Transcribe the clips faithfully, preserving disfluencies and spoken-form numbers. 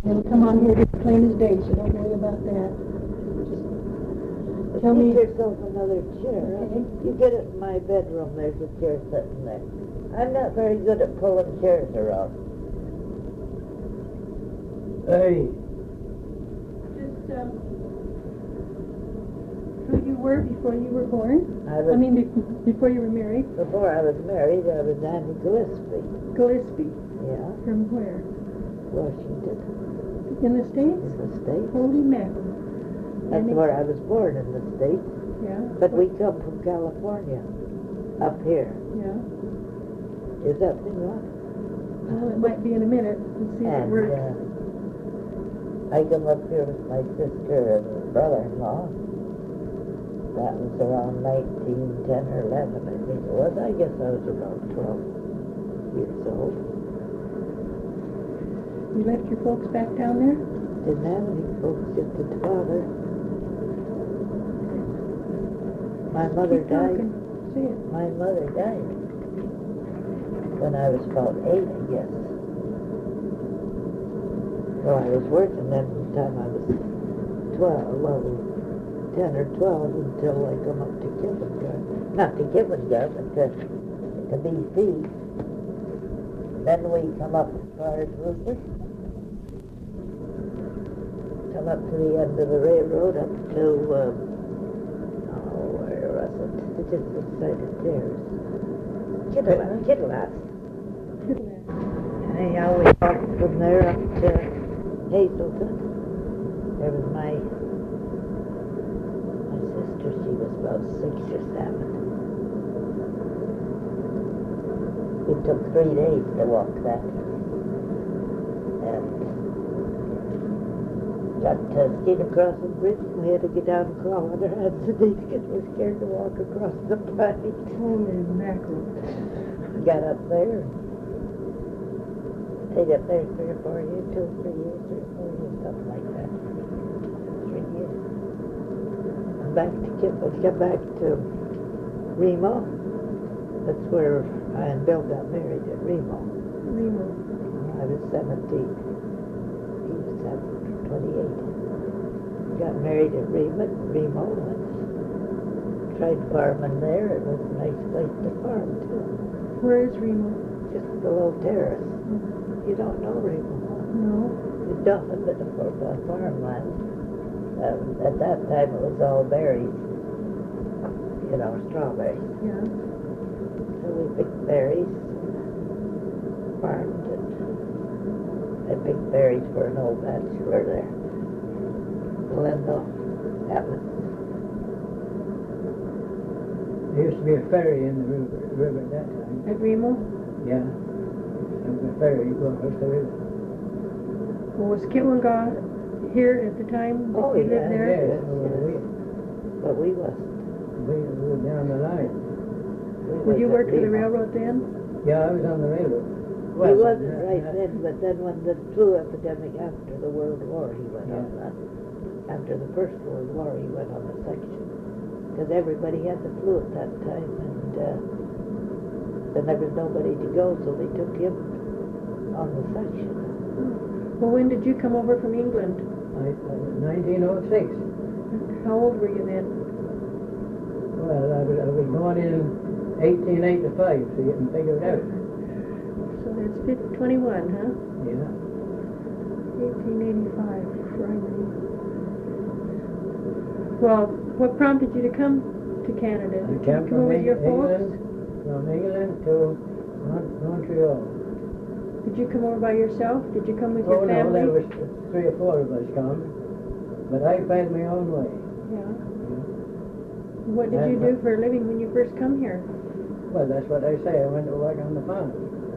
It'll come on here just plain as day, so don't worry about that. Just tell me. Get yourself another chair. Okay. You get it in my bedroom. There's a chair sitting there. I'm not very good at pulling chairs around. Hey, Just, um, who you were before you were born? I was, I mean, be- before you were married? before I was married, I was Annie Gillespie. Gillespie. Yeah, From where? Washington, In the States? in the States. Holy mackerel. That's Annie- where I was born, in the States. Yeah. But we come from California, up here. Yeah. Is that thing on? Well, it might be in a minute. Let's see if it And works. uh, I come up here with my sister and brother-in-law. That was around nineteen ten or eleven, I think it was. I guess I was about twelve years old. You left your folks back down there? Didn't have any folks, just a father. My mother Keep died. talking. See it. My mother died when I was about eight, I guess. Well, I was working then from the time I was twelve, well, ten or twelve until I come up to kindergarten. Not to kindergarten, but to, to B C. Then we come up as far as Rupert. Come up to the end of the railroad up to, um, oh, where was it? It's just beside the stairs. Kittilass. Kittilass. Anyhow, we walked from there up to Hazelton. There was my my sister. She was about six or seven. It took three days to walk that. And got to Skinner Crossing Bridge. We had to get down and crawl on our hands and knees because we were scared to walk across the plain. Holy mackerel. Got up there. Stayed up there three or four years, two or three years, three or four years, something like that. Three years. And back to Kimball, come back to Remo. That's where I and Bill got married at Remo. Remo. I was seventeen. He was seven, twenty-eight. Got married at Remo, Remo and tried farming there. It was a nice place to farm, too. Where is Remo? Just below Terrace. You don't know Remo. No. It's nothing but a uh, farmland. Um, at that time it was all berries. You know, strawberries. Yeah. So we picked berries, farmed it. I picked berries for an old bachelor there. Glendale Evans. there used to be a ferry in the river, river at that time. At Remo? Yeah. There was a ferry going across the river. Well, was Kitwangaw here at the time that Oh, you yeah, lived there? Yes, Yes, well, yes. we, But we wasn't. we were down the line. We Would you was work at for the Remo. railroad then? Yeah, I was on the railroad. He wasn't not- right not- then, but then when the flu epidemic after the World War, he went on Yeah. that. After the First World War, he went on the section. Because everybody had the flu at that time, and uh, then there was nobody to go, so they took him on the section. Well, when did you come over from England? I, nineteen oh six. How old were you then? Well, I was, I was born in eighteen eighty-five, so you can figure it out. So that's fifty, twenty-one, huh? Yeah. eighteen eighty-five, Friday. Well, what prompted you to come to Canada? I Did you came come from with your England, folks? from England to Mon- Montreal. Did you come over by yourself? Did you come with Oh, your no, family? there was three or four of us come, but I found my own way. Yeah. What did you do for a living when you first come here? Well, that's what I say. I went to work on the farm.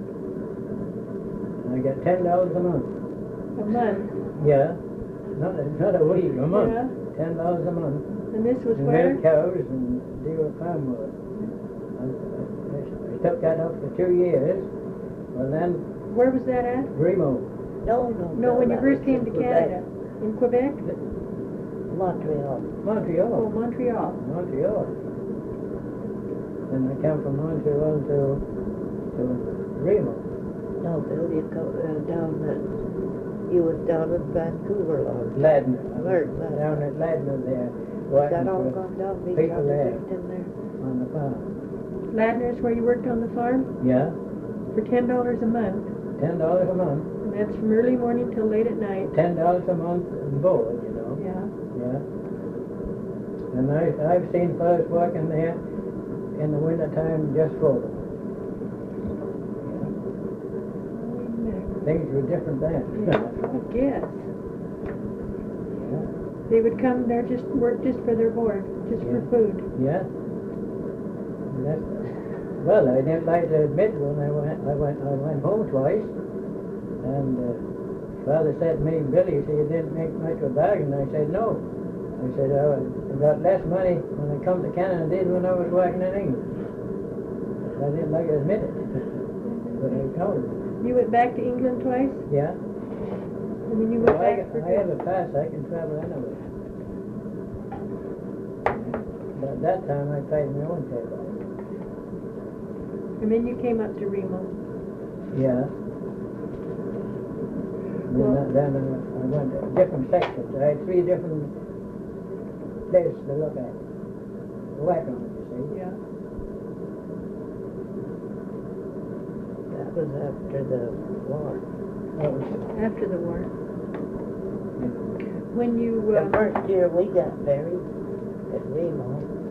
I get ten dollars a month. A month. Yeah, not a, not a week, a month. Yeah. Ten dollars a month. And this was And where? milk cows and deal with farm work. I, I, I took that up for two years. Well, then Where was that at? Remo, No, no, No, when you that first was came in to Quebec. Canada. In Quebec? Montreal. Montreal. Oh, Montreal. Montreal. And I came from Montreal to to Remo. No, Bill, you go uh, down the You was down in Vancouver long. Ladner. Where, uh, Down at Ladner there. Is that all gone down? Be people there. in there? On the farm. Ladner's where you worked on the farm Yeah, for ten dollars a month. ten dollars a month. And that's from early morning till late at night. Ten dollars a month and board, you know. Yeah. Yeah. And I, I've seen fellas working there in the winter time just for them. Things were different then. Yeah, I guess. Yeah. They would come there just work just for their board, just for Yeah. food. Yeah. And that's, well, I didn't like to admit when I went, I went, I went home twice, and uh, father said to me, Billy, he said, you didn't make much of a bargain. I said, no. I said, oh, I got less money when I come to Canada than I did when I was working in England. I didn't like to admit it, but I told him. You went back to England twice, Yeah. and then you Well, went I, back for I have good. a pass, I can travel anywhere. But at that time, I paid my own table. And then you came up to Remo. Yeah. Then, Well- I- then uh, I went to different sections. I had three different places to look at. Work on, you see. Yeah. That was after the war. That was, After the war. yeah. When you, The uh, first year we got married at Remo,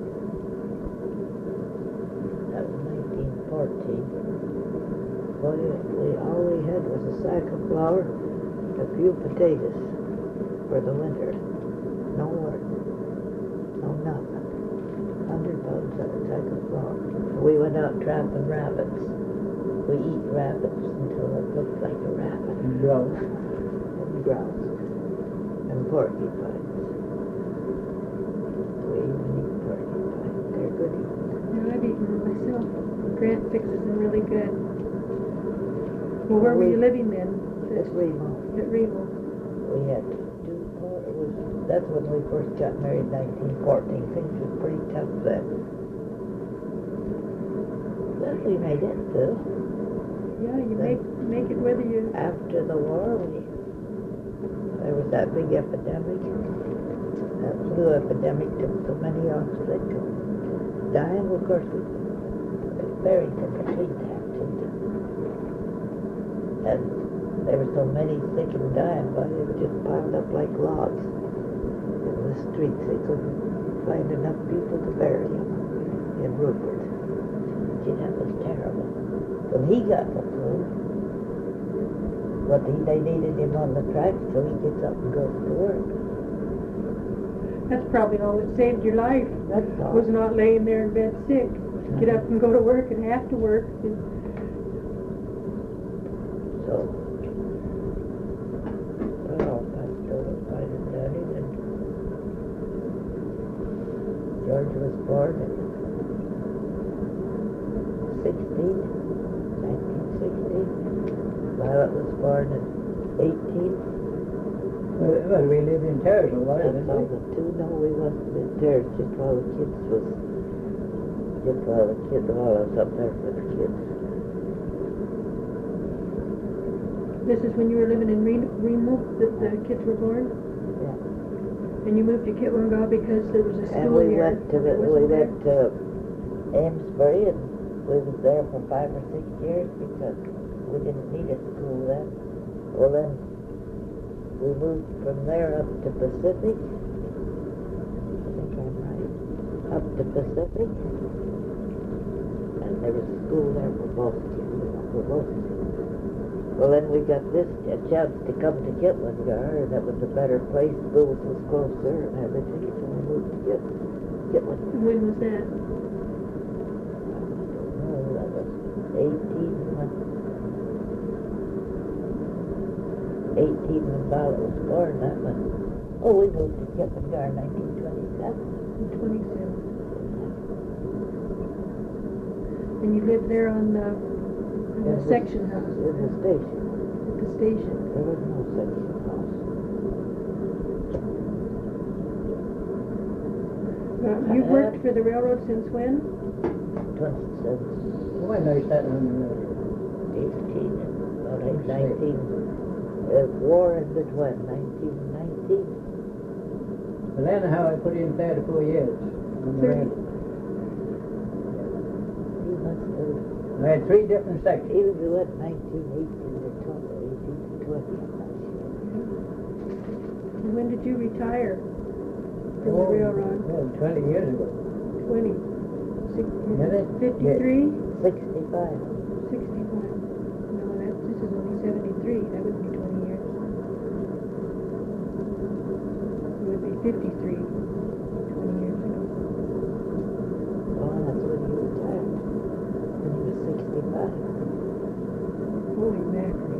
that was nineteen fourteen. Well, we, all we had was a sack of flour, a few potatoes for the winter. No work, no nothing. Hundred pounds of a sack of flour. We went out trapping rabbits. We eat rabbits until it looked like a rabbit. Gross. And grouse. And porcupines. We even eat porcupines. They're good eating. yeah, I've eaten them myself. Grant fixes them really good. Well, where were you living then? At Remo. At Remo. We had two, car- it was, that's when we first got married, nineteen fourteen. Things were pretty tough then. But we made it through. Yeah, you make, make it whether you, After the war, we, there was that big epidemic. That flu epidemic took so many off that dying. Of course, we buried them between that. And there were so many sick and dying, but they were just piled up like logs in the streets. They couldn't find enough people to bury them in Rupert. Gee, that was terrible. Well, he got the flu, but he, they needed him on the track, so he gets up and goes to work. that's probably all that saved your life, That's all. was not laying there in bed sick. Get up and go to work and have to work. So, well, passed over by the daddy, and George was born at sixteen, nineteen sixteen. Violet was born at eighteen. Well, well, we lived in Townsville, That's didn't all we? the two. No, we wasn't in there, just while the kids was, just while the kids, while I was up there for the kids. This is when you were living in Re- Remo, that the kids were born? Yeah. And you moved to Kitwangaw because there was a And school we here. went to the, that we wasn't there? went to Amesbury, and we was there for five or six years because we didn't need a school then. Well, then we moved from there up to Pacific. I think I'm right. Up to Pacific. And there was a school there for both kids, you know, for both kids. Well, then we got this, a chance to come to Kitwangar, and that was a better place. Schools was closer and everything, so we moved to Kit, Kitwangar. When was that? Oh, that was eighteen when, eighteen when Violet was born, that was, oh, we moved to Kitwangar in nineteen twenty-seven. In twenty-seven. And you lived there on the, on the In section house? In the station. At the station. There was no section house. Well, you've worked for the railroad since when? Twenty-seven, When I sat on the road. eighteen, about eight, nineteen, uh, war ended when, nineteen nineteen? Well, anyhow, I put in thirty-four years on the Thirty. rail. He must have, I had three different sections. he was what, nineteen eighteen or twenty, eighteen to twenty, I'm not sure. And when did you retire from the Oh, railroad? well, twenty years ago. Twenty. Six, Really? fifty-three? Sixty-five. Sixty-one. No, that, this is only seventy-three. That would be twenty years. It would be fifty-three. Twenty years ago. Oh, that's when he retired, when he was sixty-five. Holy mackerel.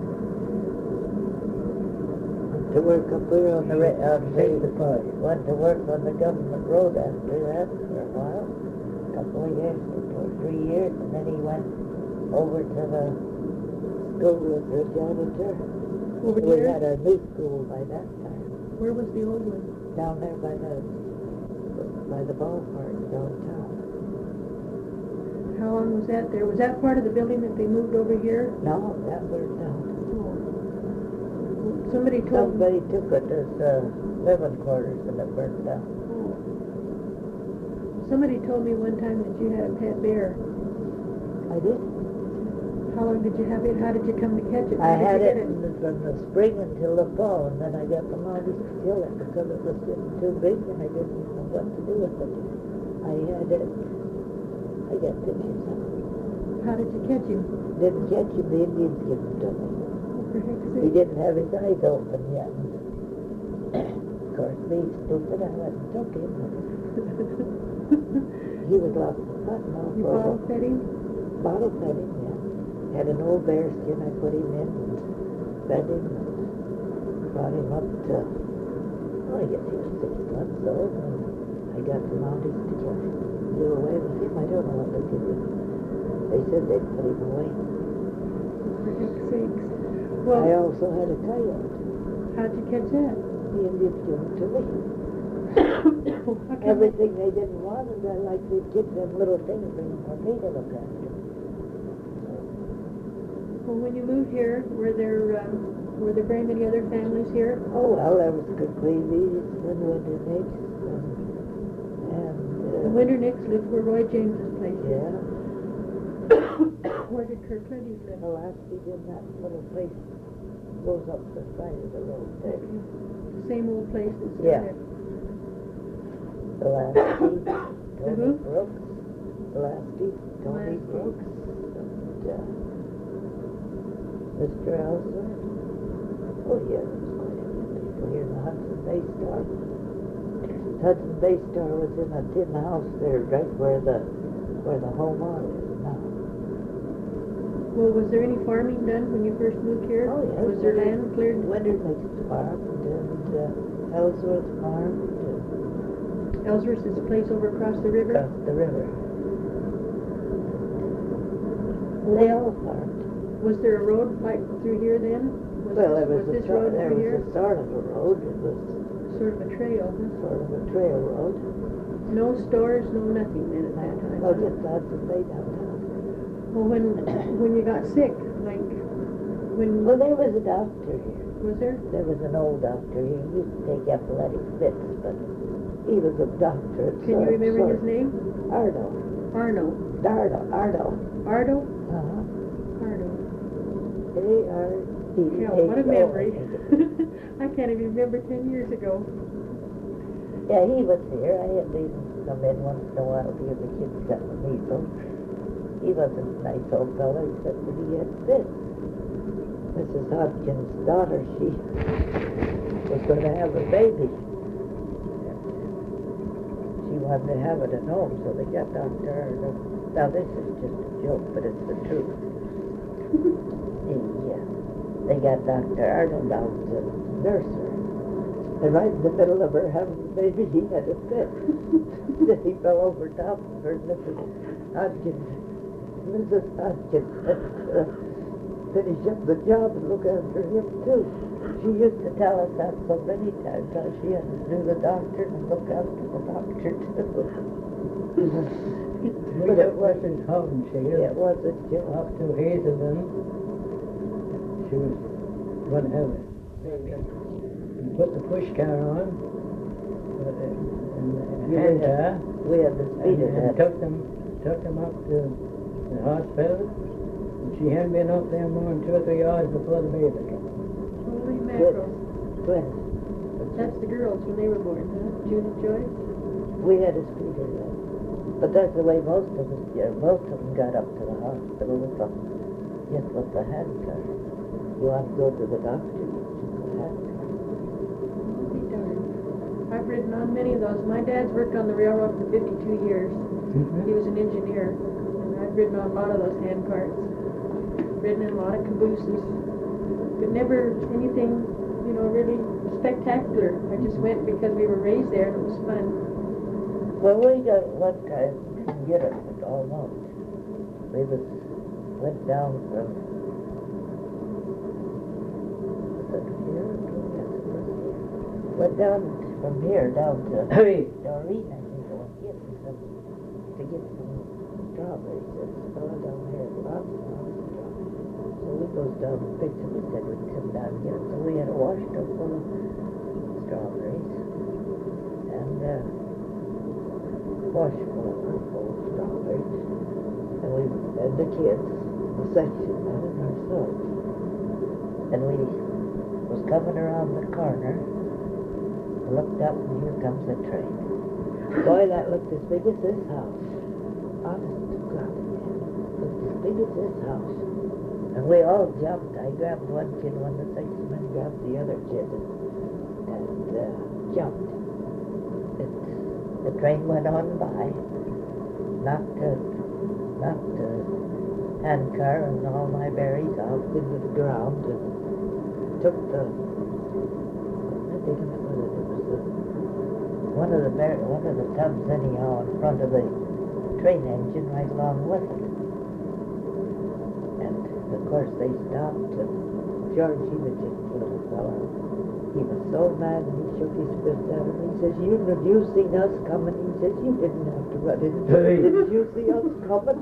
To work up there on the, ra- on the, Sixty-five. went to work on the government road after that for a while, a couple of years, or two or three years, and then he went over to the school as a janitor. Over We here? had a new school by that time, Where was the old one? down there by the, by the ballpark downtown. How long was that there? Was that part of the building that they moved over here? No, that burned down. Oh. Somebody told me. Somebody took it as, uh, living quarters and it burned down. Oh. Somebody told me one time that you had a pet bear. I did. How long did you have it? How did you come to catch it? I How did had you it get in the, from the spring until the fall, and then I got the Mounties to kill it because it was getting too big and I didn't know what to do with it. I had it, I got pictures of it. How did you catch him? Didn't catch him, the Indians gave him to me. Oh, for heck's He sake. didn't have his eyes open yet. Of course, being stupid, I went and took him. He was lots of fun, no You problem. bottle fed him? Bottle fed him, yeah. Had an old bear skin I put him in and fed him and brought him up to, oh, I guess he was six months old, and I got the Mounties to get him, do away with him. I don't know what they did with him. They said they'd put him away. For heck's sakes. I Well, also had a coyote. how'd you catch that? The Indians gave him to me. How come they- Everything they didn't want, and I like to give them little things for for me to look after. Well, when you moved here, were there, um, were there very many other families here? Oh, well, there was Conclevies and Winter Nicks and, and, uh, The Winternicks lived where Roy James's place is. yeah, Where did Kirklindy's live? Pulaski's in that little place, goes up the side of the road there. The same old place that's still Yeah. there. Pulaski, The Tony who? Brooks, Pulaski, Tony Pulaski. Brooks, and, uh, Mister Ellsworth. Oh, yeah, there was quite a few people here in the Hudson Bay Star. Hudson Bay Star was in a tin house there, right where the, where the home on is now. Well, was there any farming done when you first moved here? Oh, yes. Was there land cleared? Winter Nicks farmed and, uh, Ellsworth farmed and Ellsworth's is a place over across the river? across the river. They all farmed. Was there a road like through here then? Was Well, this, there was, was a this sort, road there through was here? a sort of a road. It was Sort of a trail, huh? sort of a trail road. No stores, no nothing then at that time? Oh, huh? just Hudson Bay downtown. Well, when, when you got sick, like, when, Well, there was a doctor here. was there? There was an old doctor. He used to take epileptic fits, but he was a doctor. at Can you sort- remember sort- his name? Ardo. Arno. Dardo. Ardo. Ardo? Uh-huh. Arno. A R D H O. Yeah, what a memory. I can't even remember ten years ago. Yeah, he was here. I had to come in once in a while because the kids got the measles. He wasn't a nice old fellow, except that he had fits. Missus Hodgkin's daughter, she was going to have a baby. She wanted to have it at home, so they got Doctor Arnold. Now, this is just a joke, but it's the truth. the, uh, they got Doctor Arnold out to nurse her. And right in the middle of her having the baby, he had a fit. Then he fell over top of her, Missus Hodgkins. Missus Hodgkins had to uh, finish up the job and look after him, too. She used to tell us that so many times, how she had to do the doctor and look after the doctor, too. But it wasn't Hampshire. It was a joke. Up to Hazelden. She was going to have it. You put the push car on, uh, and the You hand had- car, We had the and, speed of and that. took them, took them up to the hospital. And she hadn't been up there more than two or three hours before the baby came. Holy mackerel. Twins. That's the girls when they were born, huh? June and Joyce? We had a speeder then. But that's the way most of us, yeah, most of them got up to the hospital with the, just with the hand car. You want to go to the doctor, you use the hand car. I'll be darned. I've ridden on many of those. My dad's worked on the railroad for fifty-two years. He was an engineer. And I've ridden on a lot of those hand carts. Ridden in a lot of cabooses. But never anything, you know, really spectacular. I just went because we were raised there and it was fun. Well, we got one time, didn't get it, but almost. We was, went down from, was it here? Yes, it was here. Went down from here down to Hey, Doreen, I think it was, get some, to get some strawberries. There's a fellow down here, lots and lots of strawberries. So we goes down and picks them, we said we'd come down and get them. So we had a wash tub full of strawberries. And, uh, wash full of, full of strawberries. And we, and the kids, the section, not in ourselves. And we was coming around the corner, looked up, and here comes the train. Boy, that looked as big as this house. Honest to God, it looked as big as this house. And we all jumped. I grabbed one kid, one of the section men grabbed the other kid, and, and uh, jumped. It, the train went on by, knocked the, knocked the hand car and all my berries off into the ground, and took the, I think it was, it was the, one of the ber one of the tubs anyhow in front of the train engine right along with it. And of course they stopped, and George, he was just a little fellow. He was so mad, and he shook his fist at him. He says, you, did you seen us coming? He says, you didn't have to run into it. Hey. Didn't you see us coming?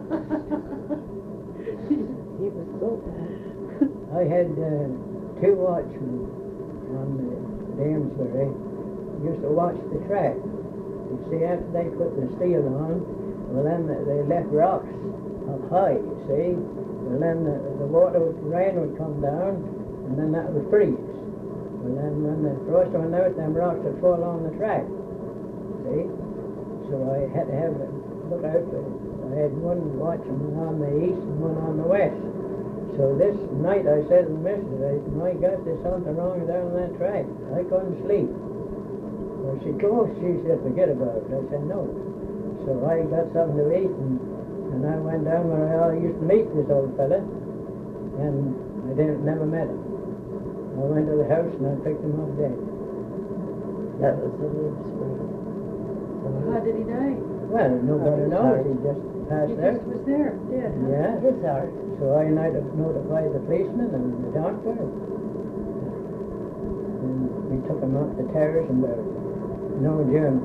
He was so mad. I had uh, two watchmen on the Damsbury. Used to watch the track. You see, after they put the steel on, well then they left rocks up high, you see. Well then the, the water, would, rain would come down, and then that would freeze. Well then when the frost went out, them rocks would fall on the track, see. So I had to have a look out for it. I had one watchman on the east and one on the west. So this night I said to the missus, I said, my God, there's something wrong down that track. I couldn't sleep. Well, she goes, she said, forget about it. I said, no. So I got something to eat, and, and I went down where I used to meet this old fella, and I didn't never met him. I went to the house and I picked him up dead. That was the Williamsburg. How did he die? Well, nobody his knows. heart. He just He passed out. just was there, dead, huh? Yeah. His heart. So I noti- notified the policeman and the doctor. And we took him up the terrace and buried him. No germ.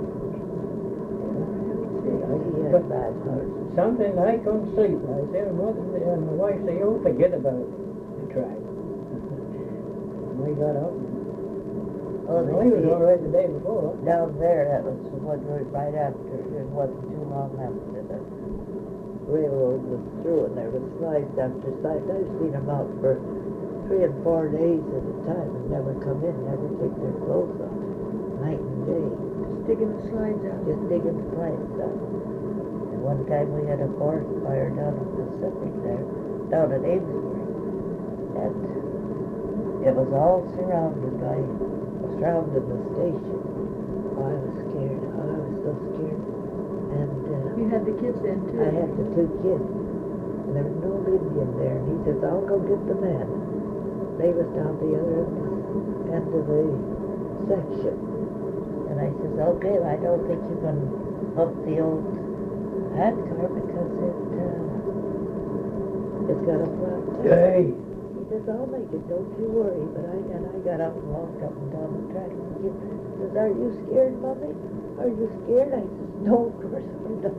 He had a bad heart. Something I couldn't sleep. I said, mother and my wife said, oh, forget about it. I tried. And I got up. Oh, And they I was see- all right the day before. Down there, that was what was right after, it wasn't too long after the railroad was through, and there was slides after slides. I've seen them out for three and four days at a time and never come in, never take their clothes off, night and day, Just digging the slides out. just digging slides out. And one time we had a forest fire down in Pacific there, down at Amesbury, and it was all surrounded by, surrounded the station. Oh, I was scared, oh, I was so scared. And uh, You had the kids then, too. I had the two kids, and there was no Indian there, and he says, I'll go get the men. They was down the other end, end of the section. And I says, okay, I don't think you can hook the old hand car because it, uh, it's got a flat tire. Hey! He says, I'll make it, don't you worry. But I, and I got up and walked up and down the track. And he says, are you scared, Mommy? Are you scared? I says, no, of course I'm not.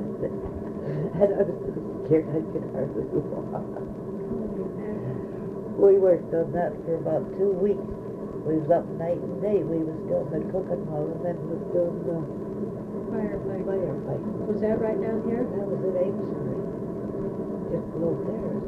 And I was so scared I could hardly walk. We worked on that for about two weeks. We was up night and day. We was doing the cooking while the men was doing the Fireplace. firefight. Was that right down here? That was at Amesbury, just below Paris.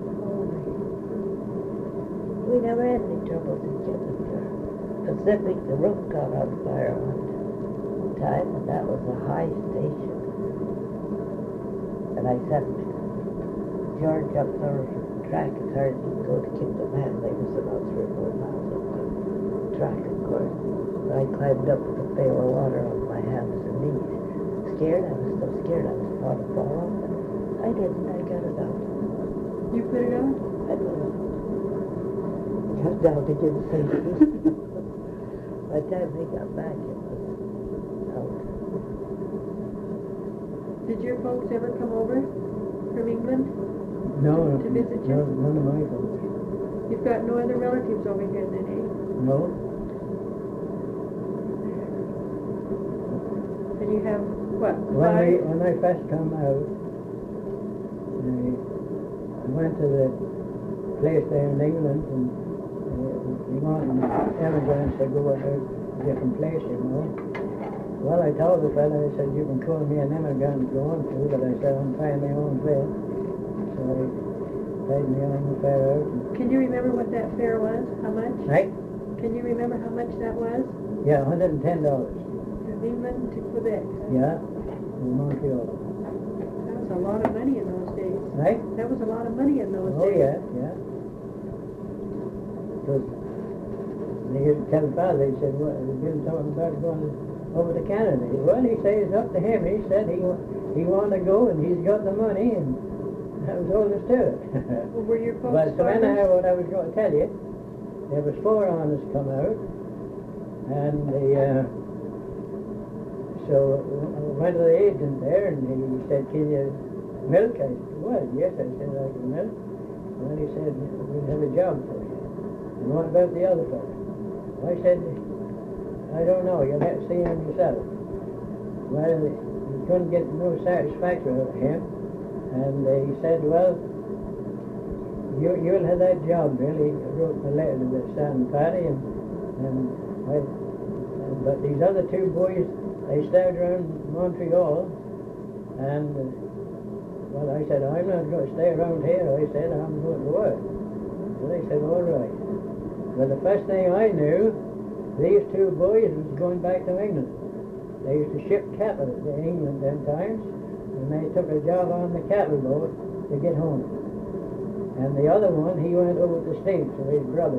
We never had any troubles in Kidderminster. Pacific, the roof caught on fire one time, and that was a high station. And I sent George up there track as hard as he could go to keep the man. They was about three or four miles up the track, of course. But I climbed up with a pail of water on my hands and knees. Scared, I was so scared I was about to fall off. But I didn't, I got it out. You put it out? I don't know. Got down to give safety. By the time they got back, it was out. Did your folks ever come over from England? No, To visit you? no, none of my folks. You've got no other relatives over here then, eh? No. And you have, what, When I, five? when I first come out, I, I went to the place there in England, and uh, we wanted immigrants to go to a different place, you know. Well, I told the fellow, I said, you can call me an immigrant if you want to, but I said, I'm finding my own way. So I paid me on the fare out. And, Can you remember what that fare was? How much? right? Can you remember how much that was? Yeah, one hundred ten dollars. From England to Quebec? huh? Yeah, in Montreal. That was a lot of money in those days. Right? That was a lot of money in those Oh, days. yeah, yeah. Because they used to tell father, he said, well, we've been talking about going over to Canada. Well, he said, it's up to him. He said he wa- he wanted to go, and he's got the money, and that was all there's to it. Well, were your folks But so farmers? anyhow, what I was going to tell you, there was four on us come out, and the, uh, so I went to the agent there, and he said, can you milk? I said, well, yes, I said, I can milk. Well, he said, we'll have a job for you. And what about the other fellow? I said, I don't know, you'll have to see him yourself. Well, he couldn't get no satisfaction out of him, and uh, he said, well, you, you'll have that job, really. He wrote a letter to the San Paddy, and, and I, and, but these other two boys, they stayed around Montreal, and, uh, well, I said, I'm not going to stay around here. I said, I'm going to work. So they said, all right. Well, the first thing I knew, these two boys was going back to England. They used to ship cattle to England them times, and they took a job on the cattle boat to get home. And the other one, he went over to the States with his brother.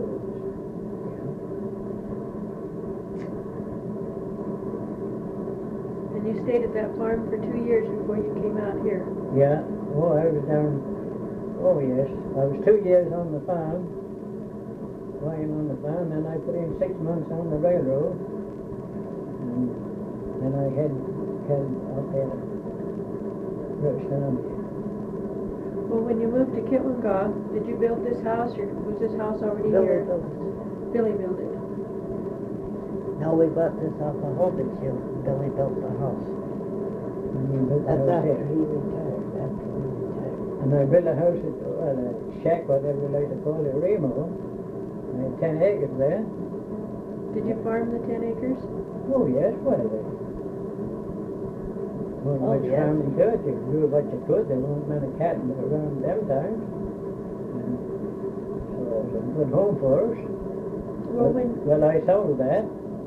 And you stayed at that farm for two years before you came out here. Yeah, oh, I was down, oh yes, I was two years on the farm, working on the farm, then I put in six months on the railroad, and then I had, had out there, British Army. Well, when you moved to Kitwangaw, did you build this house, or was this house already Billy here? built it. Billy built it. No, we bought this off of Hobbitshield. Billy built the house. And we built the That's house after here. he retired, after he retired. And I built a house, at, well, a shack, whatever you like to call it, Remo. I had ten acres there. Did you farm the ten acres? Oh yes, what is it? Well, Oh, much yes. farming to it, you could do what you could, there weren't many cattle around them times. And so it was a good home for us. Well, But- when, Well, I sold that.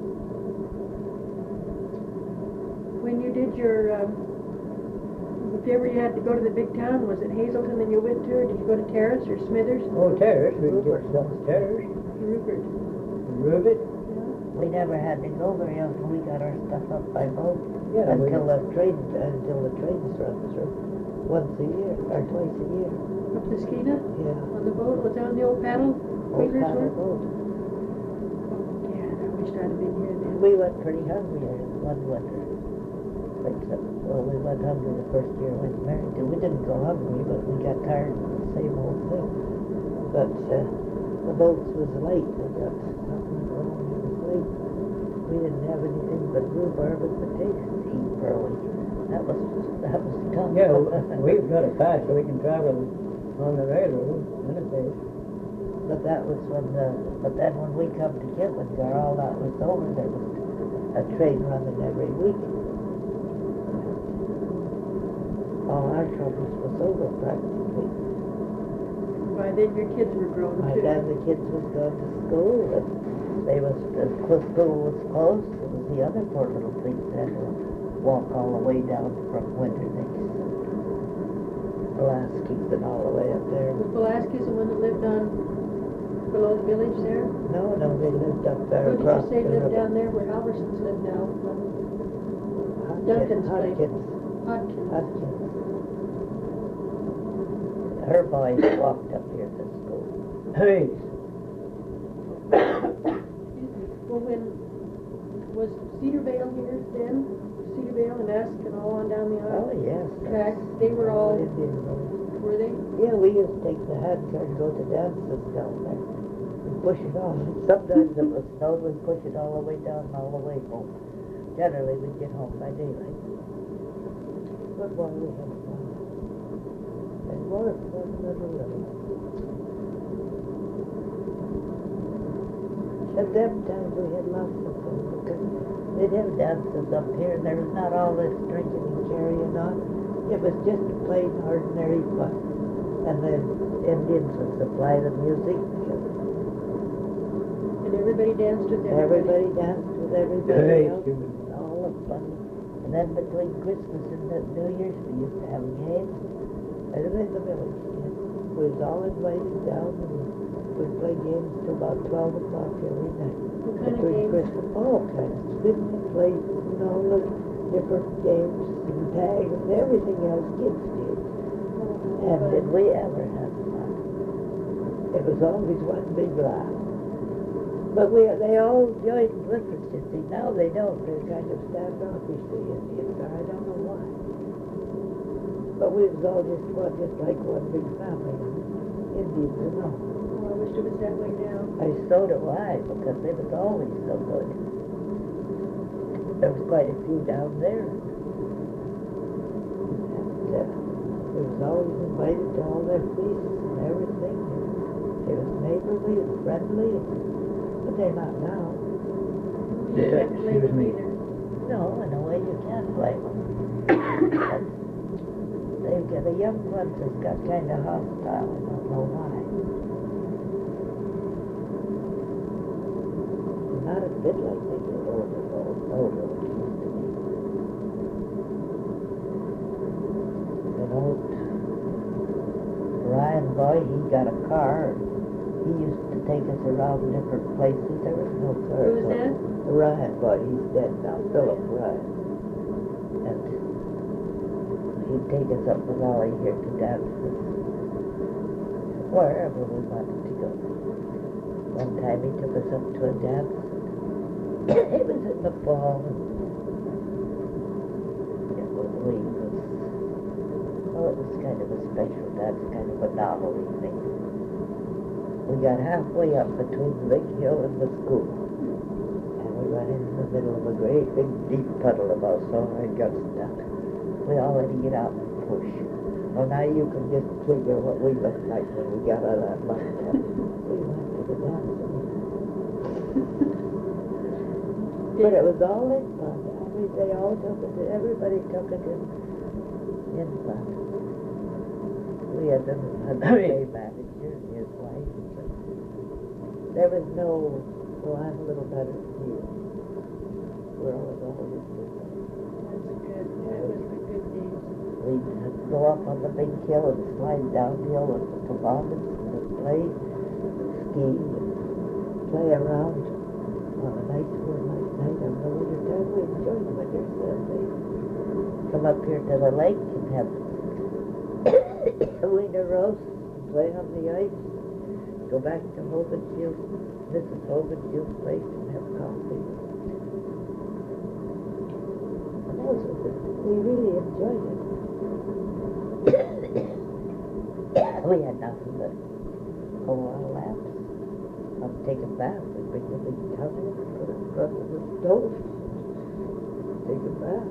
when you did your, um, if ever you had to go to the big town, was it Hazelton and you went to, or did you go to Terrace or Smithers? Oh, Terrace, we did Rupert. some Terrace, Rupert. Rubit. We never had to go very often. We got our stuff up by boat Yeah, we- until the train, until the trains run through, once a year, or twice a year. Up the Skeena? Yeah. On the boat, was that on the old paddle? Old Wheelers paddle were? boat. Yeah, I wished I'd have been here then. We went pretty hungry one winter. Except, well, we went hungry the first year we went married. We didn't go hungry, but we got tired of the same old thing. But uh, the boats was late. They got something wrong. It was late. We didn't have anything but rhubarb and potatoes to eat for a week. That was that was tough. Yeah, we've got a pass so we can travel on the railroad, in a place. But that was when the, but then when we come to Kiplingar, all that was over, there was a train running every week. All our troubles was over practically. By then your kids were grown By too. then the kids was going to school, and they was, the school was closed, it was the other poor little things that had to walk all the way down from Winternicks. Pulaski's and all the way up there. Was Pulaski's the one that lived on below the village there? No, no, they lived up there Who did you across say the lived river. down there where Alversons live now? Hodgkins, Duncan's place. Hodgkins, Hodgkins. Hodgkins. Her boys walked up here to school. Hey, Well, when, was Cedar Vale here then? Cedar Vale and Esk and all on down the Oh, aisle? yes. Tracks, they were all, Indian road. were they? Yeah, we used to take the hand car and go to dances down there. We push it on. Sometimes it was snowed, we'd push it all the way down and all the way home. Generally, we'd get home by daylight. But boy, we had fun. And more fun than a little. At them times we had lots of fun because they'd have dances up here and there was not all this drinking and carrying on. It was just plain ordinary fun. And the Indians would supply the music. And everybody danced with everybody? Everybody danced with everybody Hey, else. Jimmy. All the fun. And then between Christmas and the New Year's, we used to have games. And in the village, yeah. We was all invited down and we'd play games till about twelve o'clock every night. What kind of Between games? Christmas, all kinds. Spinning plates and all the different games and tags and everything else kids did. And did we ever have fun? It was always one big laugh. But we, they all joined with us, you see. Now they don't. They're kind of standoffish, the Indians are. I don't know why. But we was all just one, just like one big family. Indians and all. Oh, I wish it was that way now. I so do I, because they was always so good. There was quite a few down there. And uh, we was always invited to all their feasts and everything. They was neighborly and friendly. But they're not now. You Yeah, can't blame excuse them me. either. No, in a way you can't blame them. But they've got, the young ones has got kind of hostile. I don't know why. Not a bit like they get older, though. Older, it used to be. An old Ryan boy, he got a car. He used to take us around different places. There was no car. Who was that? Ryan boy, he's dead now. Philip Ryan. And he'd take us up the valley here to dances. Wherever we wanted to go. One time he took us up to a dance. It was in the fall. It was we was oh, it was kind of a special dance, kind of a novelty thing. We got halfway up between the big hill and the school. And we went into the middle of a great big deep puddle about so I got stuck. We all had to get out and push. Well, now you can just figure what we looked like when we got out of that mud tub. We went to the dance. But it was all in fun. I mean, they all took it, everybody took it in, in fun. We had them, a day manager and his wife. But there was no, well, I'm a little better than you. We're always always good. That's good. That was the good days. We'd go up on the big hill and slide downhill with the toboggans and play, ski, and play around on a nice warm night night on the winter time. We enjoyed the winter Sunday. Come up here to the lake and have a winter roast and play on the ice. Go back to Hoganshield's, Missus Hoganshield's place and have coffee. And that was it. We really enjoyed it. We had nothing but cold our laps. I'd take a bath and bring the big tub in, put it in front of the stove, take a bath.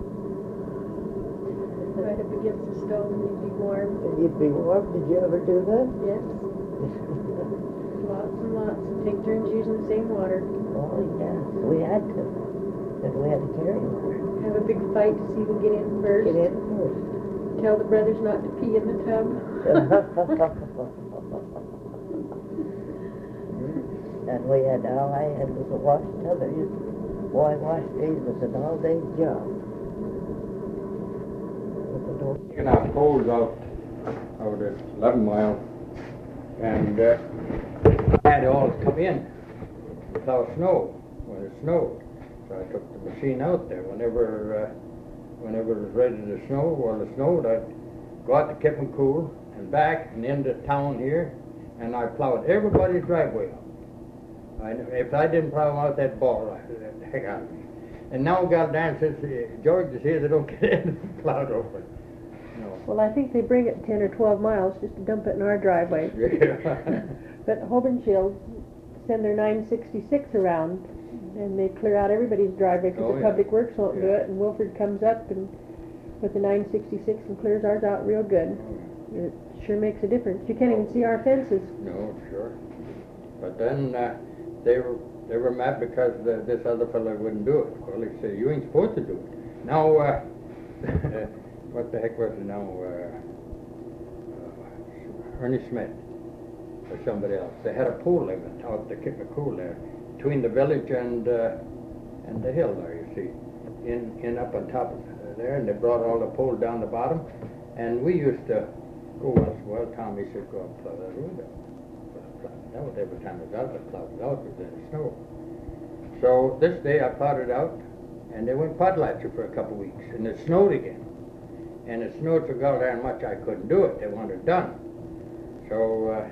Right up against the stove and you'd be warm. And you'd be warm. Did you ever do that? Yes. Lots and lots, and take turns using the same water. Oh, yes, we had to, because we had to carry water. Have a big fight to see who get in first. Get in first. Tell the brothers not to pee in the tub. And we had, all I had was a wash tub. Boy, wash days was an all-day job. Taking our poles out, out at eleven mile, and uh, I had to all come in, plow snow when it snowed. So I took the machine out there whenever, uh, whenever it was ready to snow, or it snowed, I'd go out to Kip and Cool and back and into town here, and I plowed everybody's driveway out. I, if I didn't plow out that ball, I said, the heck out of me. And now, goddamn, since uh, George is here, they don't get in plowed over. No. Well, I think they bring it ten or twelve miles just to dump it in our driveway. Yeah. But Hobenschilds send their nine sixty-six around, and they clear out everybody's driveway because Oh, the yeah. Public Works won't do Yeah. it, and Wilford comes up and with the nine sixty-six and clears ours out real good. It sure makes a difference. You can't even see our fences. No, sure. But then uh, they were they were mad because the, this other fellow wouldn't do it. Well, he said, you ain't supposed to do it. Now, uh, what the heck was it now? Uh, uh, Ernie Smith or somebody else. They had a pool limit out the Kippacool there between the village and uh, and the hill there, you see, in in up on top of there, and they brought all the poles down the bottom, and we used to go once in a while. Tommy said, go and plow that road out. That was every time I got it, plowed it out, it was in the snow. So this day I plowed it out, and they went potlatcher for a couple of weeks, and it snowed again. And it snowed so goddamn much I couldn't do it. They wanted it done. So, uh,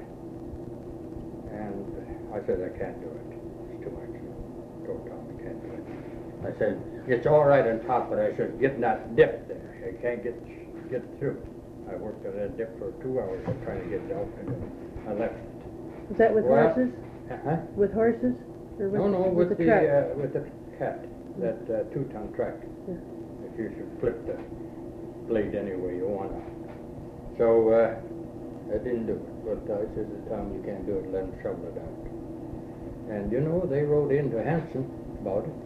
and I said, I can't do it. It's too much. I told Tom I can't do it. I said, it's all right on top, but I said, get in that dip there. I can't get get through. I worked on that dip for two hours trying to get it out, and I left it. Is that with Well, horses? Uh-huh. With horses? Or with, No, no, with, the, the, truck? uh, with the cat, that uh, two-ton track. Yeah. If you should flip the blade any way you want to. So uh, I didn't do it, but I said to Tom, you can't do it, let him shovel it out. And you know, they rode into Hanson about it,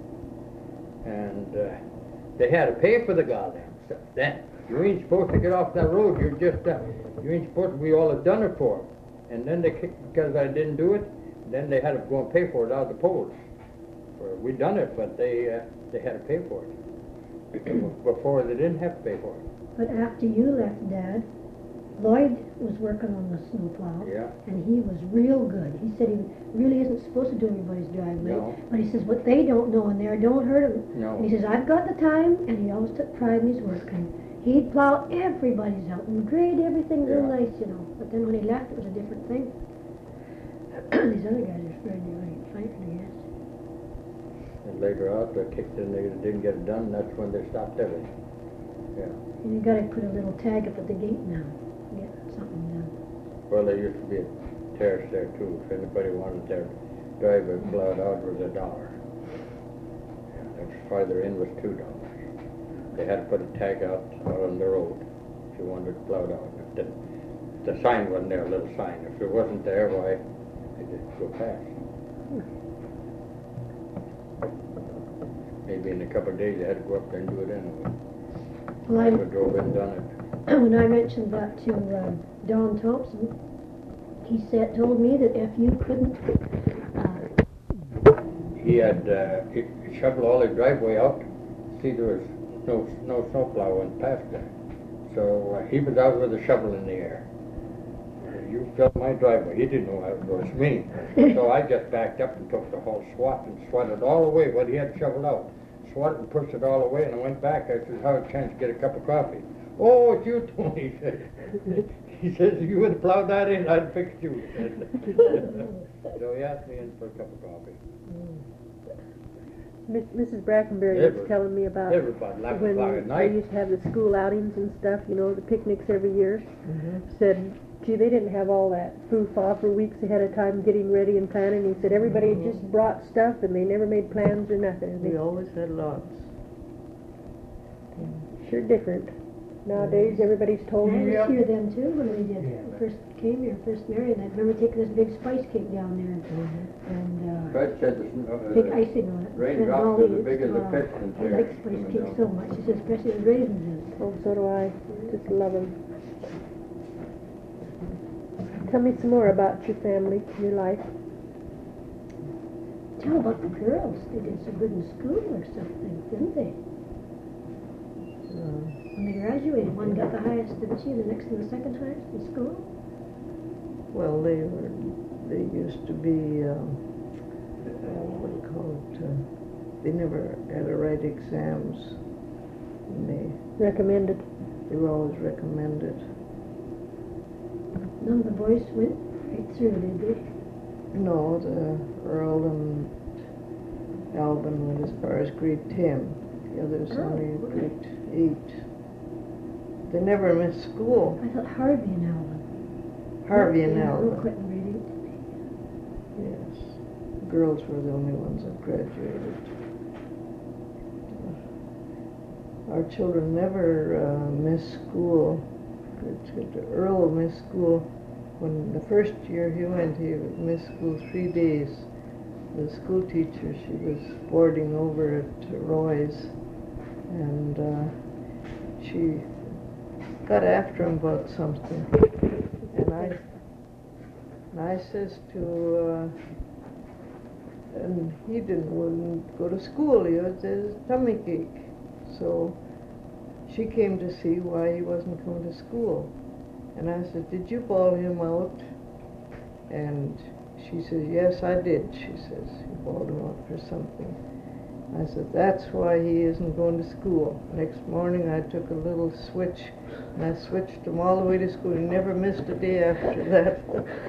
and uh, they had to pay for the goddamn stuff then. You ain't supposed to get off that road, you're just, uh, you ain't supposed to, we all have done it for them. And then they kicked, because I didn't do it, then they had to go and pay for it out of the poles. For, we done it, but they uh, they had to pay for it. Before they didn't have to pay for it. But after you left, Dad, Lloyd was working on the snowplow. Yeah. And he was real good. He said he really isn't supposed to do everybody's driveway. No. But he says what they don't know in there don't hurt him. No. And he says, I've got the time, and he always took pride in his work. And he'd plow everybody's out and grade everything real Yeah. nice, you know. But then when he left, it was a different thing. These other guys are afraid they're going to get fired, I guess. And later out, they kicked in, they didn't get it done, and that's when they stopped everything. Yeah. And you got to put a little tag up at the gate now to get something done. Well, there used to be a terrace there too. If anybody wanted their driveway plowed out, it was a dollar. Yeah, and farther in was two dollars. They had to put a tag out, out on the road if you wanted it plowed out. If the, the sign wasn't there, a little sign. If it wasn't there, why, they just go past. Maybe in a couple of days they had to go up there and do it anyway. Well, I I, would drove in and done it. when I mentioned that to uh, Don Thompson, he said, told me that if you couldn't, uh, He had uh, he shoveled all his driveway out. See, there was no no snowplow went past there, so uh, he was out with a shovel in the air. Uh, You filled my driveway. He didn't know how it was me, so I just backed up and took the whole swat and swatted all away what he had shoveled out. Swatted and pushed it all away, and I went back. I said, "How a chance to get a cup of coffee?" "Oh, it's you, Tony." He said. He says, if you would have plowed that in, I'd fix you. He said. So he asked me in for a cup of coffee. Miss, Missus Brackenberry Every- was telling me about Everybody eleven when o'clock at they night. used to have the school outings and stuff, you know, the picnics every year. Mm-hmm. Said, gee, they didn't have all that foo-fa for weeks ahead of time getting ready and planning. He said everybody Mhm. just brought stuff and they never made plans or nothing. And We they always had lots. sure different. Nowadays, everybody's told I you. was here then too when we did, first came here, first married, I remember taking this big spice cake down there and, and, uh, Fred said the snow, big uh, icing on it. raindrops And all are the these, big as the uh, pistons I there like spice coming cake down. so much, she says, especially with raisins in it. Oh, so do I. Just love them. Tell me some more about your family, your life. Tell about the girls, they did so good in school or something, didn't they? Uh, When they graduated, one got the highest, didn't she, and the next one the second highest in school? well, they were, they used to be, um, uh, what do you call it, uh, they never had to write exams. And they, Recommended. they were always recommended. None of the boys went right through, did they? No, the Earl and Alvin went as far as grade ten. The others Oh, only okay. grade eight. They never missed school. I thought Harvey and Alvin. Harvey and Yeah, Alvin. Earl quit in grade eight, didn't Yes. Girls were the only ones that graduated. Our children never uh, missed school. Earl missed school. When the first year he went, he missed school three days. The school teacher, she was boarding over at Roy's, and uh, she got after him about something. And I, and I says to, uh, and he didn't wouldn't go to school. He had his tummy ache. So she came to see why he wasn't coming to school. And I said, did you bawl him out? And she says, yes, I did. She says, you bawled him out for something. I said, that's why he isn't going to school. Next morning I took a little switch and I switched him all the way to school. He never missed a day after that.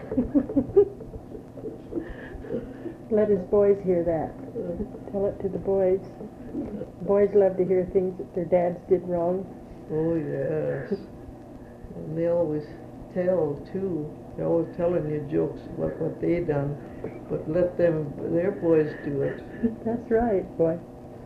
Let his boys hear that. Tell it to the boys. Boys love to hear things that their dads did wrong. Oh, yes. And they always tell, too. They're always telling you jokes about what they done, but let them, their boys do it. That's right, boy.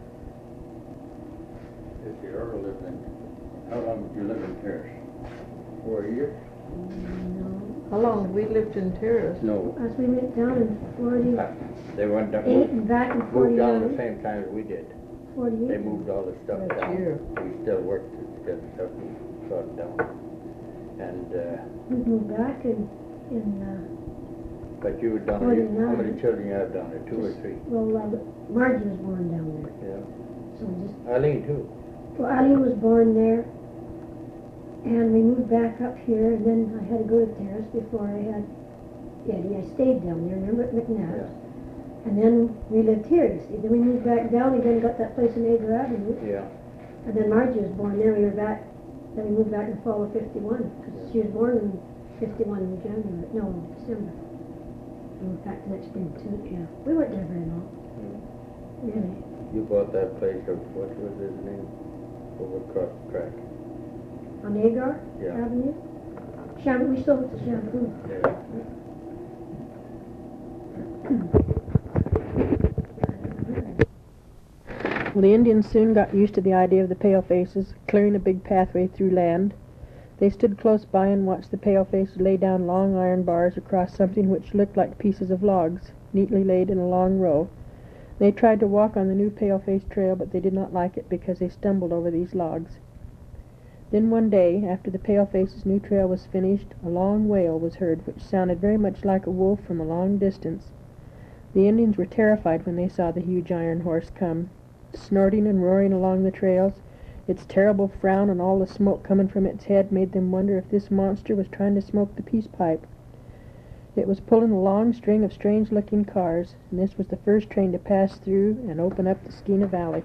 This year Earl lived in, how long did you live in Paris? Four years? they? How long have we lived in Terrace? No. No, as we went down in forty-eight Uh, They went down, and back in moved down the forty-nine, same time as we did. They forty-eight. moved all the stuff That down. year. We still worked to get stuff and got it down. And, uh, We moved back in, in, uh, but you were down there, you- how many forty-nine. children you have down there? Two or just- three? well, uh, Margie was born down there, Yeah. so just, Eileen too. well, Eileen was born there, and we moved back up here, and then I had to go to Terrace before I had Eddie. I stayed down there, remember at McNabb's? And then we lived here, you see. Then we moved back down again, got that place in Ager Avenue, Yeah. and then Margie was born there. We were back, then we moved back in fall of fifty-one, because she was born in fifty-one in January, no, in December. We moved back the next spring too, yeah. We weren't there very long, Mm. really. You bought that place of, what was his name? Over across the track. On Agar Yeah. Avenue? Sham, we sold it to Shampoo. Yeah. Well, the Indians soon got used to the idea of the palefaces clearing a big pathway through land. They stood close by and watched the palefaces lay down long iron bars across something which looked like pieces of logs, neatly laid in a long row. They tried to walk on the new paleface trail, but they did not like it because they stumbled over these logs. Then one day, after the palefaces' new trail was finished, a long wail was heard which sounded very much like a wolf from a long distance. The Indians were terrified when they saw the huge iron horse come, snorting and roaring along the trails. Its terrible frown and all the smoke coming from its head made them wonder if this monster was trying to smoke the peace pipe. It was pulling a long string of strange-looking cars, and this was the first train to pass through and open up the Skeena Valley.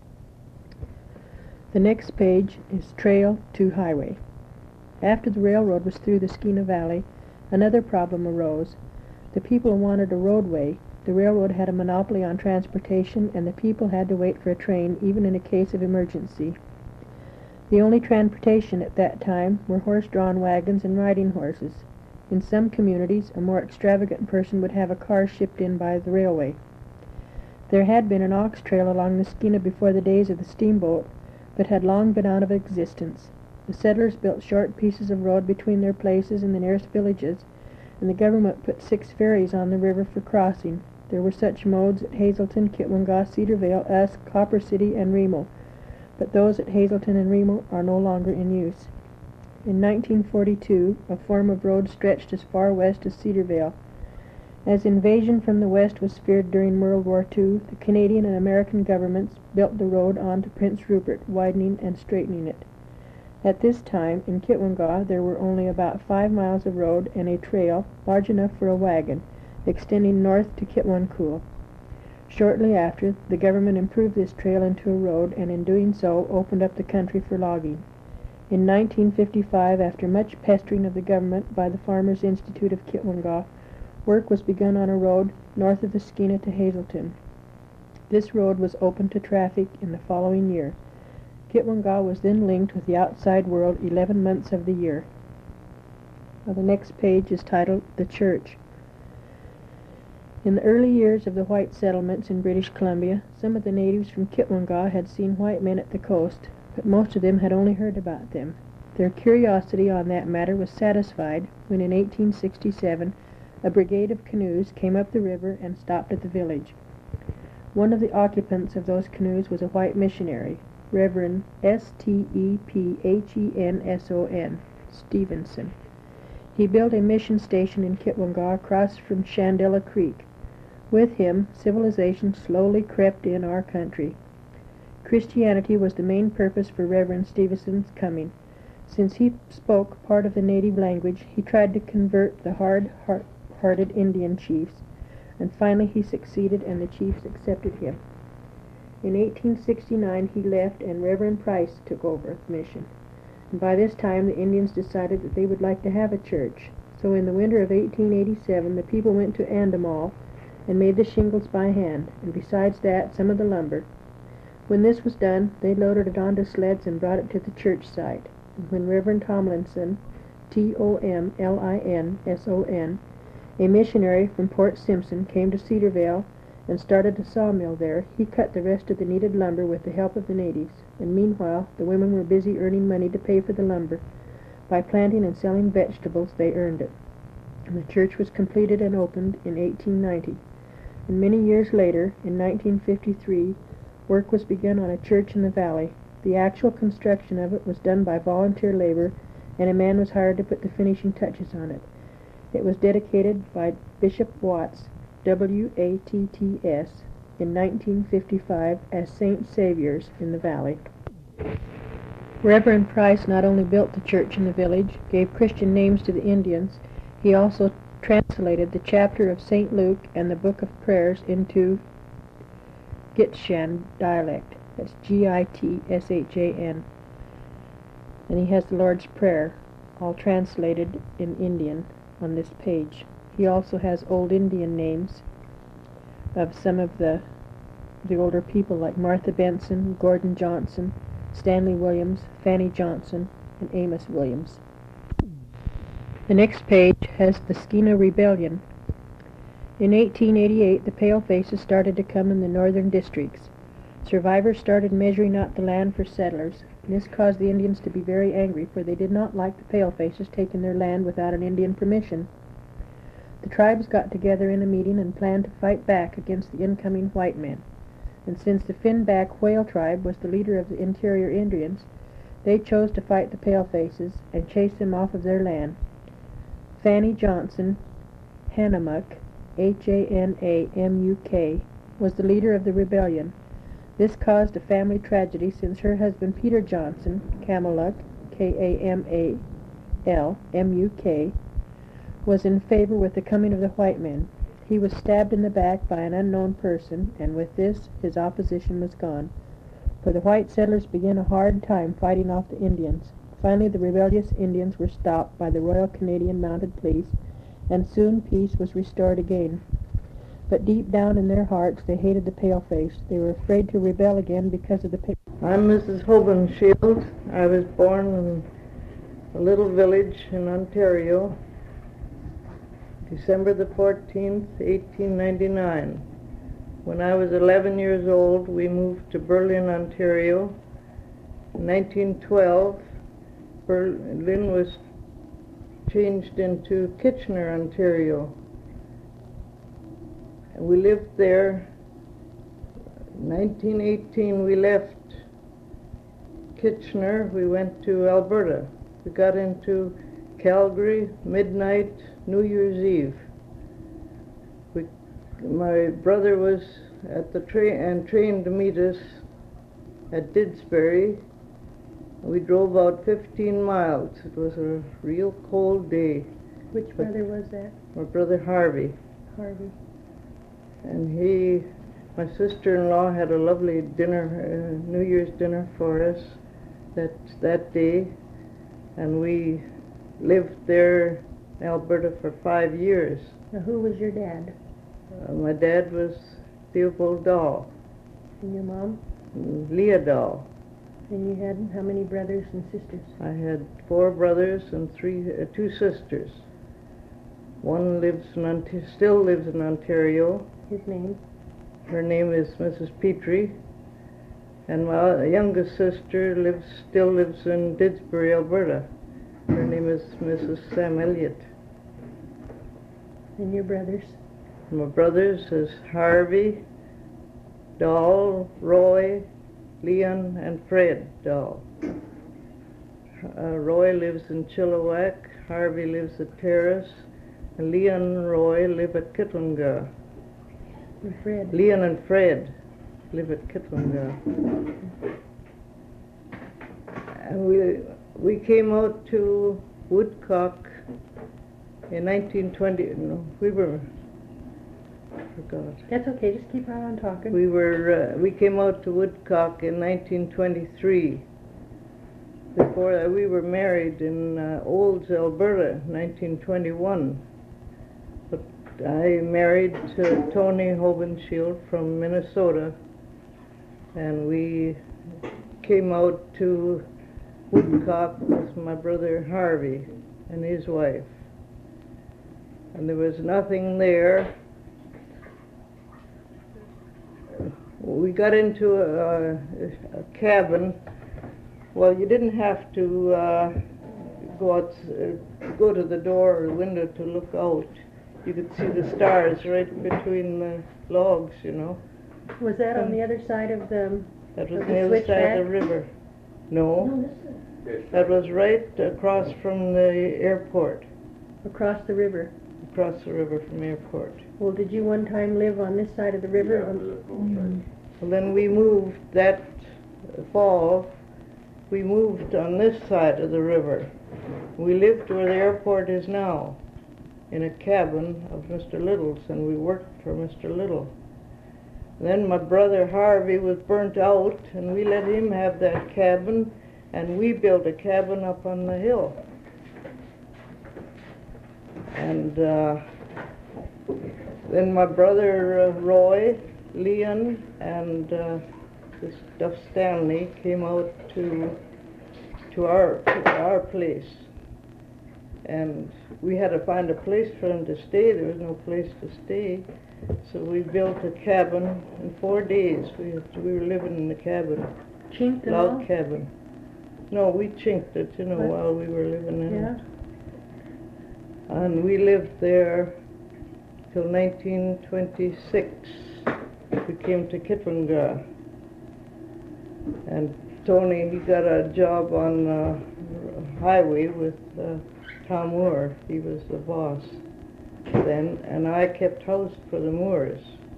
The next page is Trail to Highway. After the railroad was through the Skeena Valley, another problem arose. The people wanted a roadway. The railroad had a monopoly on transportation, and the people had to wait for a train even in a case of emergency. The only transportation at that time were horse-drawn wagons and riding horses. In some communities, a more extravagant person would have a car shipped in by the railway. There had been an ox trail along the Skeena before the days of the steamboat, but had long been out of existence. The settlers built short pieces of road between their places and the nearest villages, and the government put six ferries on the river for crossing. There were such modes at Hazleton, Kitwanga, Cedarvale, Usk, Copper City, and Remo, but those at Hazleton and Remo are no longer in use. In nineteen forty-two, a form of road stretched as far west as Cedarvale. As invasion from the west was feared during World War Two, the Canadian and American governments built the road onto Prince Rupert, widening and straightening it. At this time, in Kitwanga, there were only about five miles of road and a trail large enough for a wagon, extending north to Kitwancool. Shortly after, the government improved this trail into a road, and in doing so opened up the country for logging. In nineteen fifty-five, after much pestering of the government by the Farmers' Institute of Kitwanga, work was begun on a road north of the Skeena to Hazleton. This road was opened to traffic in the following year. Kitwanga was then linked with the outside world eleven months of the year. Now, the next page is titled The Church. In the early years of the white settlements in British Columbia, some of the natives from Kitwanga had seen white men at the coast, but most of them had only heard about them. Their curiosity on that matter was satisfied when in eighteen sixty-seven a brigade of canoes came up the river and stopped at the village. One of the occupants of those canoes was a white missionary, Reverend S T E P H E N S O N, Stevenson. He built a mission station in Kitwanga across from Shandella Creek. With him, civilization slowly crept in our country. Christianity was the main purpose for Reverend Stevenson's coming. Since he spoke part of the native language, he tried to convert the hard-hearted Indian chiefs, and finally he succeeded and the chiefs accepted him. In eighteen sixty-nine he left and Reverend Price took over the mission. And by this time the Indians decided that they would like to have a church. So in the winter of eighteen eighty-seven the people went to Andamall and made the shingles by hand, and besides that some of the lumber. When this was done, they loaded it onto sleds and brought it to the church site. And when Reverend Tomlinson, T O M L I N S O N, a missionary from Port Simpson, came to Cedarvale and started a sawmill there, he cut the rest of the needed lumber with the help of the natives, and meanwhile the women were busy earning money to pay for the lumber. By planting and selling vegetables they earned it. And the church was completed and opened in eighteen ninety. And many years later, in nineteen fifty-three, work was begun on a church in the valley. The actual construction of it was done by volunteer labor, and a man was hired to put the finishing touches on it. It was dedicated by Bishop Watts, W A T T S, in nineteen fifty-five as Saint Saviour's in the valley. Reverend Price not only built the church in the village, gave Christian names to the Indians, he also translated the chapter of Saint Luke and the Book of Prayers into Gitshan dialect. That's G I T S H A N. And he has the Lord's Prayer, all translated in Indian, on this page. He also has old Indian names of some of the the older people, like Martha Benson, Gordon Johnson, Stanley Williams, Fanny Johnson, and Amos Williams. The next page has the Skeena Rebellion. In eighteen eighty-eight, the palefaces started to come in the northern districts. Survivors started measuring out the land for settlers, and this caused the Indians to be very angry, for they did not like the palefaces taking their land without an Indian permission. The tribes got together in a meeting and planned to fight back against the incoming white men. And since the Finback Whale tribe was the leader of the interior Indians, they chose to fight the palefaces and chase them off of their land. Fanny Johnson, Hanamuk, H A N A M U K, was the leader of the rebellion. This caused a family tragedy, since her husband Peter Johnson, Kamaluk, K A M A L M U K, was in favor with the coming of the white men. He was stabbed in the back by an unknown person, and with this his opposition was gone. For the white settlers began a hard time fighting off the Indians. Finally the rebellious Indians were stopped by the Royal Canadian Mounted Police, and soon peace was restored again. But deep down in their hearts they hated the paleface. They were afraid to rebel again because of the pale. I'm Missus Hoban Shields. I was born in a little village in Ontario, December the fourteenth, eighteen ninety-nine. When I was eleven years old, we moved to Berlin, Ontario. In nineteen twelve, Berlin was changed into Kitchener, Ontario. And we lived there. nineteen eighteen we left Kitchener, we went to Alberta. We got into Calgary midnight, New Year's Eve. We, my brother was at the train and train to meet us at Didsbury. We drove about fifteen miles. It was a real cold day. Which brother was that? My brother Harvey. Harvey. And he, my sister-in-law had a lovely dinner, uh, New Year's dinner for us that that day, and we lived there in Alberta for five years. Now, who was your dad? Uh, my dad was Theobald Dahl, And your mom? Leah Dahl. And you had how many brothers and sisters? I had four brothers and three, uh, two sisters. One lives in Ont- still lives in Ontario. His name? Her name is Missus Petrie, and my youngest sister lives still lives in Didsbury, Alberta. Her name is Missus Sam Elliott. And your brothers? My brothers is Harvey, Dahl, Roy, Leon, and Fred Dahl. Uh, Roy lives in Chilliwack, Harvey lives at Terrace, and Leon and Roy live at Kittlunga. And Fred? Leon and Fred live at Kittlunga. And we we came out to Woodcock in nineteen twenty. No, we were. I forgot. That's okay, just keep right on talking. We were. Uh, we came out to Woodcock in nineteen twenty-three. Before that, we were married in uh, Olds, Alberta, nineteen twenty-one. But I married to Tony Hobenshield from Minnesota, and we came out to Woodcock with my brother Harvey and his wife. And there was nothing there. We got into a, a cabin. Well, you didn't have to uh, go out, uh, go to the door or the window to look out. You could see the stars right between the logs, you know. Was that on the other side of the... That was Of the the other side of the switchback? river. No, that was right across from the airport, across the river? across the river from the airport. Well, did you one time live on this side of the river? Yeah, On- it was both sides. Well, then we moved that fall, we moved on this side of the river. We lived where the airport is now, in a cabin of Mister Little's, and we worked for Mister Little. Then my brother Harvey was burnt out, and we let him have that cabin, and we built a cabin up on the hill. And uh, then my brother uh, Roy, Leon, and uh, this Duff Stanley came out to to our to our place, and we had to find a place for them to stay. There was no place to stay, so we built a cabin in four days. We had, we were living in the cabin, Chinked and all? log cabin. No, we chinked it, you know, What? while we were living in Yeah? it. And we lived there till nineteen twenty-six. We came to Kittlunga. And Tony, he got a job on the highway with uh, Tom Moore. He was the boss then, and I kept house for the Moores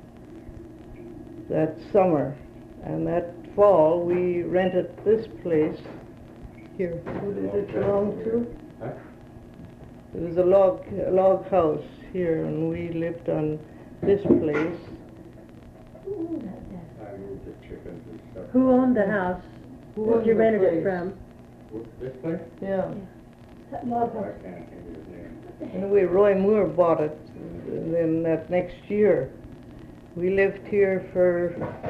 that summer. And that fall, we rented this place here. Who did it belong to? Huh? It was a log, a log house here, and we lived on this place. I moved the chickens and stuff. Who owned the house? Who Who owned you the rented place? it from? This place? Yeah. That log I house. can't think of his name. Anyway, Roy Moore bought it, and then that next year. We lived here for,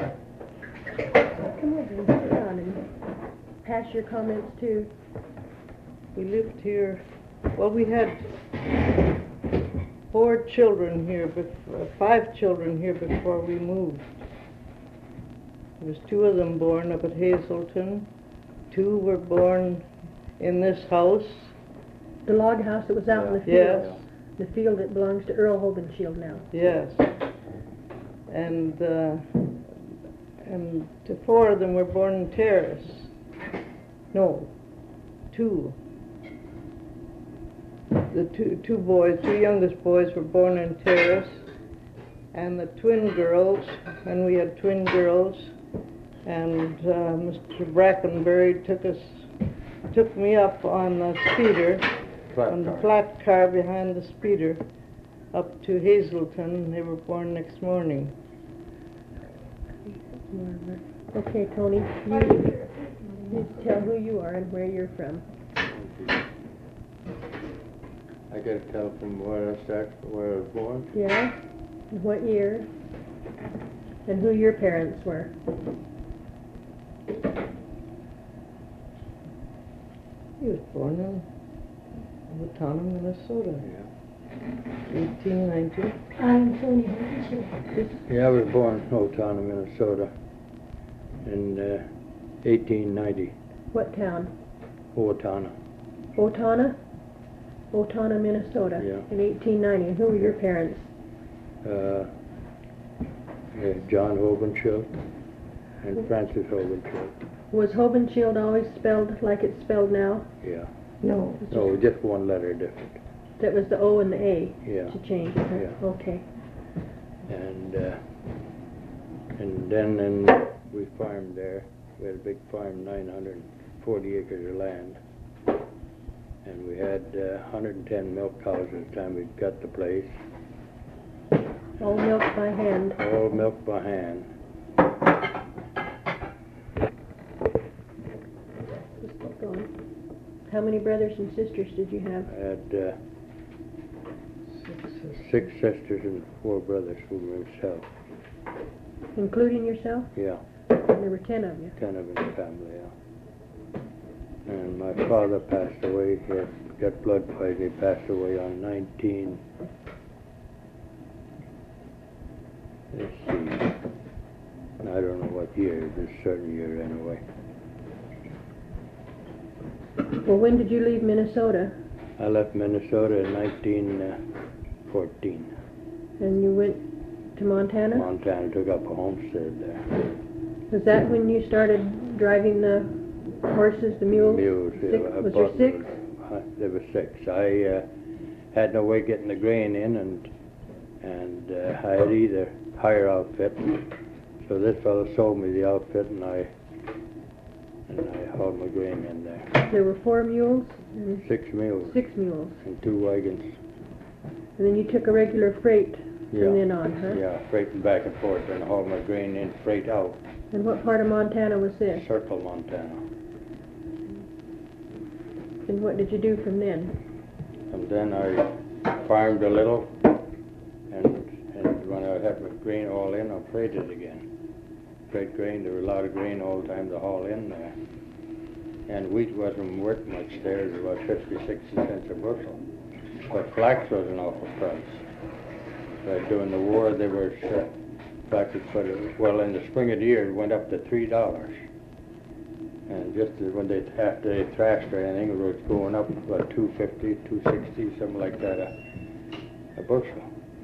Come over and sit down and pass your comments too. we lived here, well, we had four children here, bef- five children here before we moved. There was two of them born up at Hazelton. Two were born in this house. The log house that was out in the field. Yes, The field that belongs to Earl Hobenshield now. yes. And, uh, and the four of them were born in Terrace. No, two. The two, two boys, two youngest boys were born in Terrace. And the twin girls, and we had twin girls, and uh, Mister Brackenbury took us, took me up on the speeder, Flat on the car. flat car behind the speeder, up to Hazelton. They were born next morning. Okay, Tony, you, you tell who you are and where you're from. I gotta tell from where I start, where I was born. Yeah? And what year? And who your parents were? He was born in Owatonna, Minnesota, Yeah. eighteen ninety. I'm Tony Hobenshield. Yeah, I was born in Owatonna, Minnesota in uh, eighteen ninety. What town? Owatonna. Owatonna? Owatonna, Minnesota. Yeah. In eighteen ninety. And who were your parents? Uh, yeah, John Hobenshield and Francis Hobenshield. Was Hobenshield always spelled like it's spelled now? Yeah. No, No, just one letter different. That was the O and the A Yeah. to change it, huh? Yeah. Okay. And uh, and then and we farmed there. We had a big farm, nine hundred forty acres of land. And we had uh, one hundred ten milk cows at the time we got the place. All milked by hand. All milked by hand. Just keep going. How many brothers and sisters did you have? I had uh, six sisters and four brothers from myself. Including yourself? Yeah, And there were ten of you. ten of in the family, yeah. And my father passed away. He had got blood poisoning. He passed away on nineteen. Let's see. I don't know what year, this certain year anyway. Well, when did you leave Minnesota? I left Minnesota in nineteen fourteen. And you went to Montana? Montana, took up a homestead there. Was that when you started driving the horses, the mules? Mules, yeah. Six? I Was there bought- six? uh, There were six. I uh, had no way getting the grain in, and and uh, I had either hire outfit. So this fellow sold me the outfit, and I and I hauled my grain in there. There were four mules and Six mules six mules. and two wagons. And then you took a regular freight Yeah. from then on, huh? Yeah, freighting back and forth, and haul my grain in, freight out. And what part of Montana was this? Circle, Montana. And what did you do from then? And then I farmed a little, and and when I had my grain all in, I freighted again. Freight grain, there was a lot of grain all the time to haul in there. And wheat wasn't worth much there, it was about fifty, sixty cents a bushel. But flax was an awful price. But during the war, there was, uh, flax was put, well, in the spring of the year, it went up to three dollars. And just as when they, after they thrashed or anything, it was going up about two fifty, two sixty, something like that a, a bushel.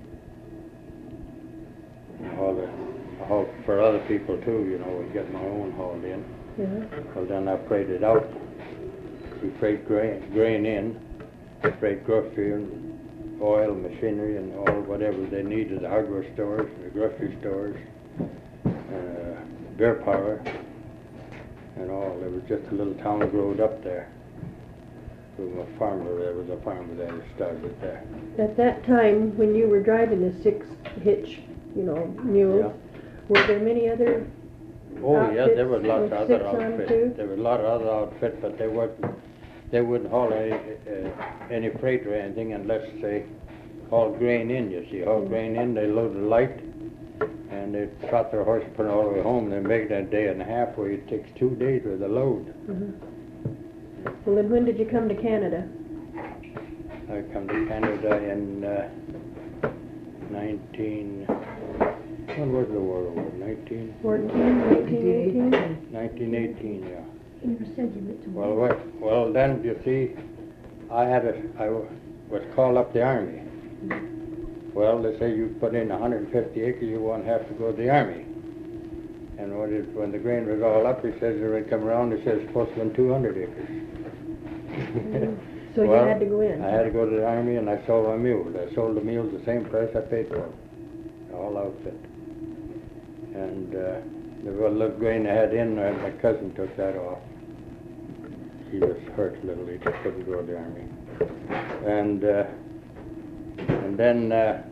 And all the, I hauled for other people too, you know, I get my own hauled in. Yeah. Well, then I freighted out. We freight grain, grain in, freight grocery and oil, machinery, and all whatever they needed, the hardware stores, the grocery stores, uh, beer power, and all. There was just a little town growed up there. There was a farmer, there was a farmer there that started there. At that time, when you were driving the six hitch, you know, mules, were there many other Oh, yeah, there was outfits lots with of other six on outfits. too? There was a lot of other outfits, but they weren't, they wouldn't haul any, uh, any freight or anything unless they hauled grain in, you see. Hauled grain in, they loaded light, and they trot their horse, put it all the way home, and they make it a day and a half, where it takes two days with a load. Mhm. Well, then when did you come to Canada? I come to Canada in uh, nineteen, when was the war over? nineteen, Fourteen, eighteen, eighteen? nineteen eighteen, yeah. You never said you went to Well, war. what, well, then, you see, I had a, I wa- was called up the army. Well, they say you put in a hundred and fifty acres, you won't have to go to the army. And when it, when the grain was all up, he says, when it come around, he says, it's supposed to win two hundred acres. So you Well, had to go in? I had to go to the army and I sold my mules. I sold the mules the same price I paid for them, all outfit. And, uh, the little grain I had in, uh, my cousin took that off. He was hurt a little, he just couldn't go to the army. And, uh, and then, uh,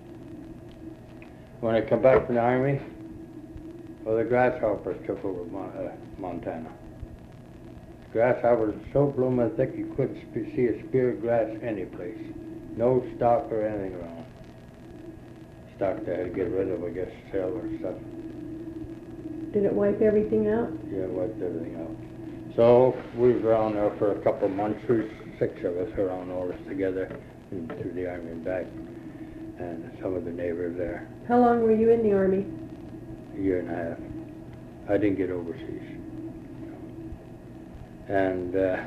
when I come back from the army, well, the grasshoppers took over Mon- uh, Montana. Grasshoppers were so blooming thick you couldn't sp- see a spear of grass any place. No stock or anything around. Stock they had to get rid of, I guess, sell or stuff. Did it wipe everything out? Yeah, wiped everything out. So we was around there for a couple of months. There was six of us around all this together and through the army and back, and some of the neighbors there. How long were you in the army? A year and a half. I didn't get overseas. And uh,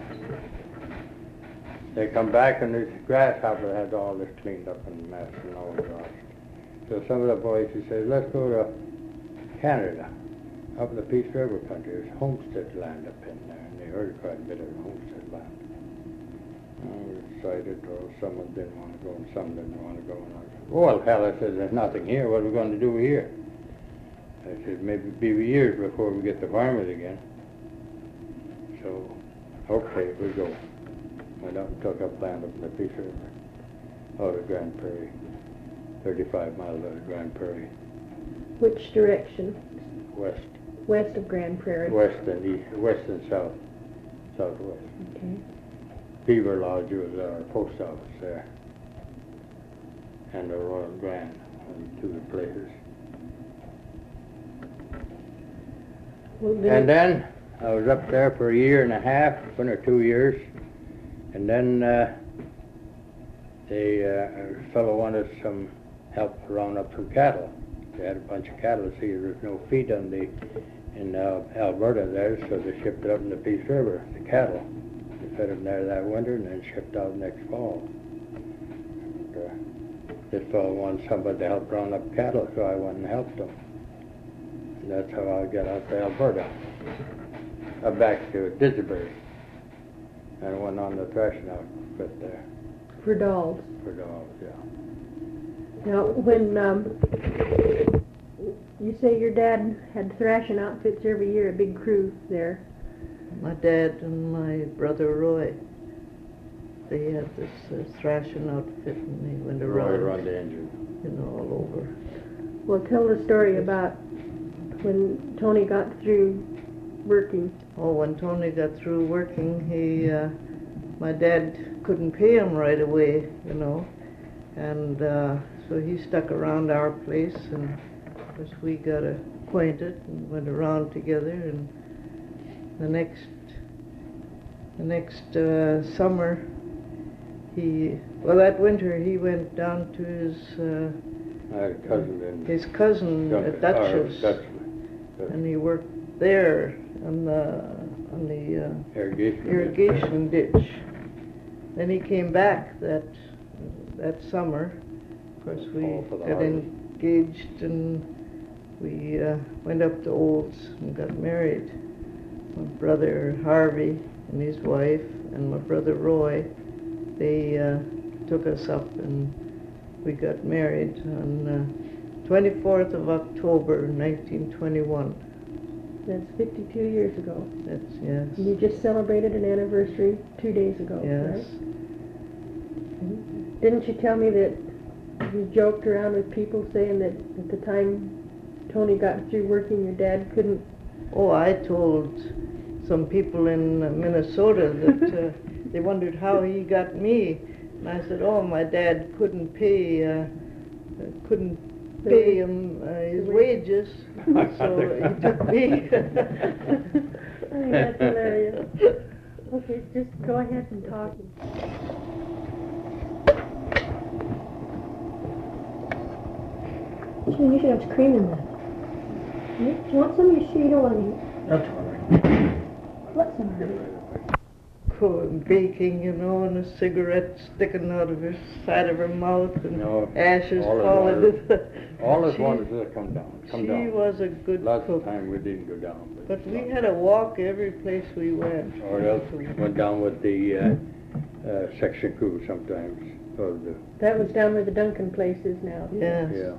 they come back and this grasshopper had all this cleaned up and messed and all washed. So some of the boys, he says, let's go to Canada, up in the Peace River country. There's homestead land up in there, and they heard quite a bit of homestead land. I was excited, or some of them didn't want to go, and some didn't want to go. And I said, well, hell, I said, there's nothing here. What are we going to do here? I said, maybe it'll be years before we get to farming again. So, okay, we go. Went up and took up land up in the Peace River, out of Grand Prairie, thirty-five miles out of Grand Prairie, Which direction? west, West of Grand Prairie? west and east, west and south, southwest. Okay. Beaver Lodge was our post office there, and the Royal Grand, two of the places. Well, did And it- then I was up there for a year and a half, one or two years, and then uh, they, uh, a fellow wanted some help round up some cattle. They had a bunch of cattle. See, there's no feed on the in uh, Alberta there, so they shipped it up in the Peace River, the cattle. They fed them there that winter and then shipped out next fall. And, uh, this fellow wanted somebody to help round up cattle, so I went and helped him. And that's how I got out to Alberta. Uh, back to Disbury, and I went on the threshing outfit there For dolls. for dogs, yeah. Now, when, um, you say your dad had thrashing outfits every year, a big crew there. My dad and my brother Roy, they had this uh, thrashing outfit and they went Roy around, run the engine. you know, all over. Well, tell the story about when Tony got through working. Oh, when Tony got through working, he, uh, my dad couldn't pay him right away, you know, and uh, so he stuck around our place, and of course we got acquainted and went around together, and the next, the next uh, summer, he, well, that winter he went down to his, uh, I had a cousin in his cousin Dutch- at Dutchess, uh, Dutch- Dutch and he worked there on the, on the uh, irrigation. irrigation ditch. Then he came back that that summer. Of course, we Oh, for the got harvest. engaged and we uh, went up to Olds and got married. My brother Harvey and his wife and my brother Roy, they uh, took us up and we got married on uh, twenty-fourth of October, nineteen twenty-one. That's fifty-two years ago. That's, yes. And you just celebrated an anniversary two days ago, Yes. right? Didn't you tell me that you joked around with people saying that at the time Tony got through working, your dad couldn't? Oh, I told some people in uh, Minnesota that uh, they wondered how he got me. And I said, oh, my dad couldn't pay, uh, uh, couldn't The pay wa- him uh, his the wa- wages, so he took me. I think that's hilarious. Okay, just go ahead and talk. Gee, you should have cream in that. Hmm? Do you want some? You sure you don't want any? That's all right. What's Sorry. Co- baking, you know, and a cigarette sticking out of her side of her mouth, and No, ashes all I falling. wanted- All I She- wanted was to come down, come She down. was a good Lots cook. of time we didn't go down. But we had to walk every place we went. Or else went down with the uh, uh, section crew sometimes. Or the, That was down where the Duncan place is now. Yes. yeah.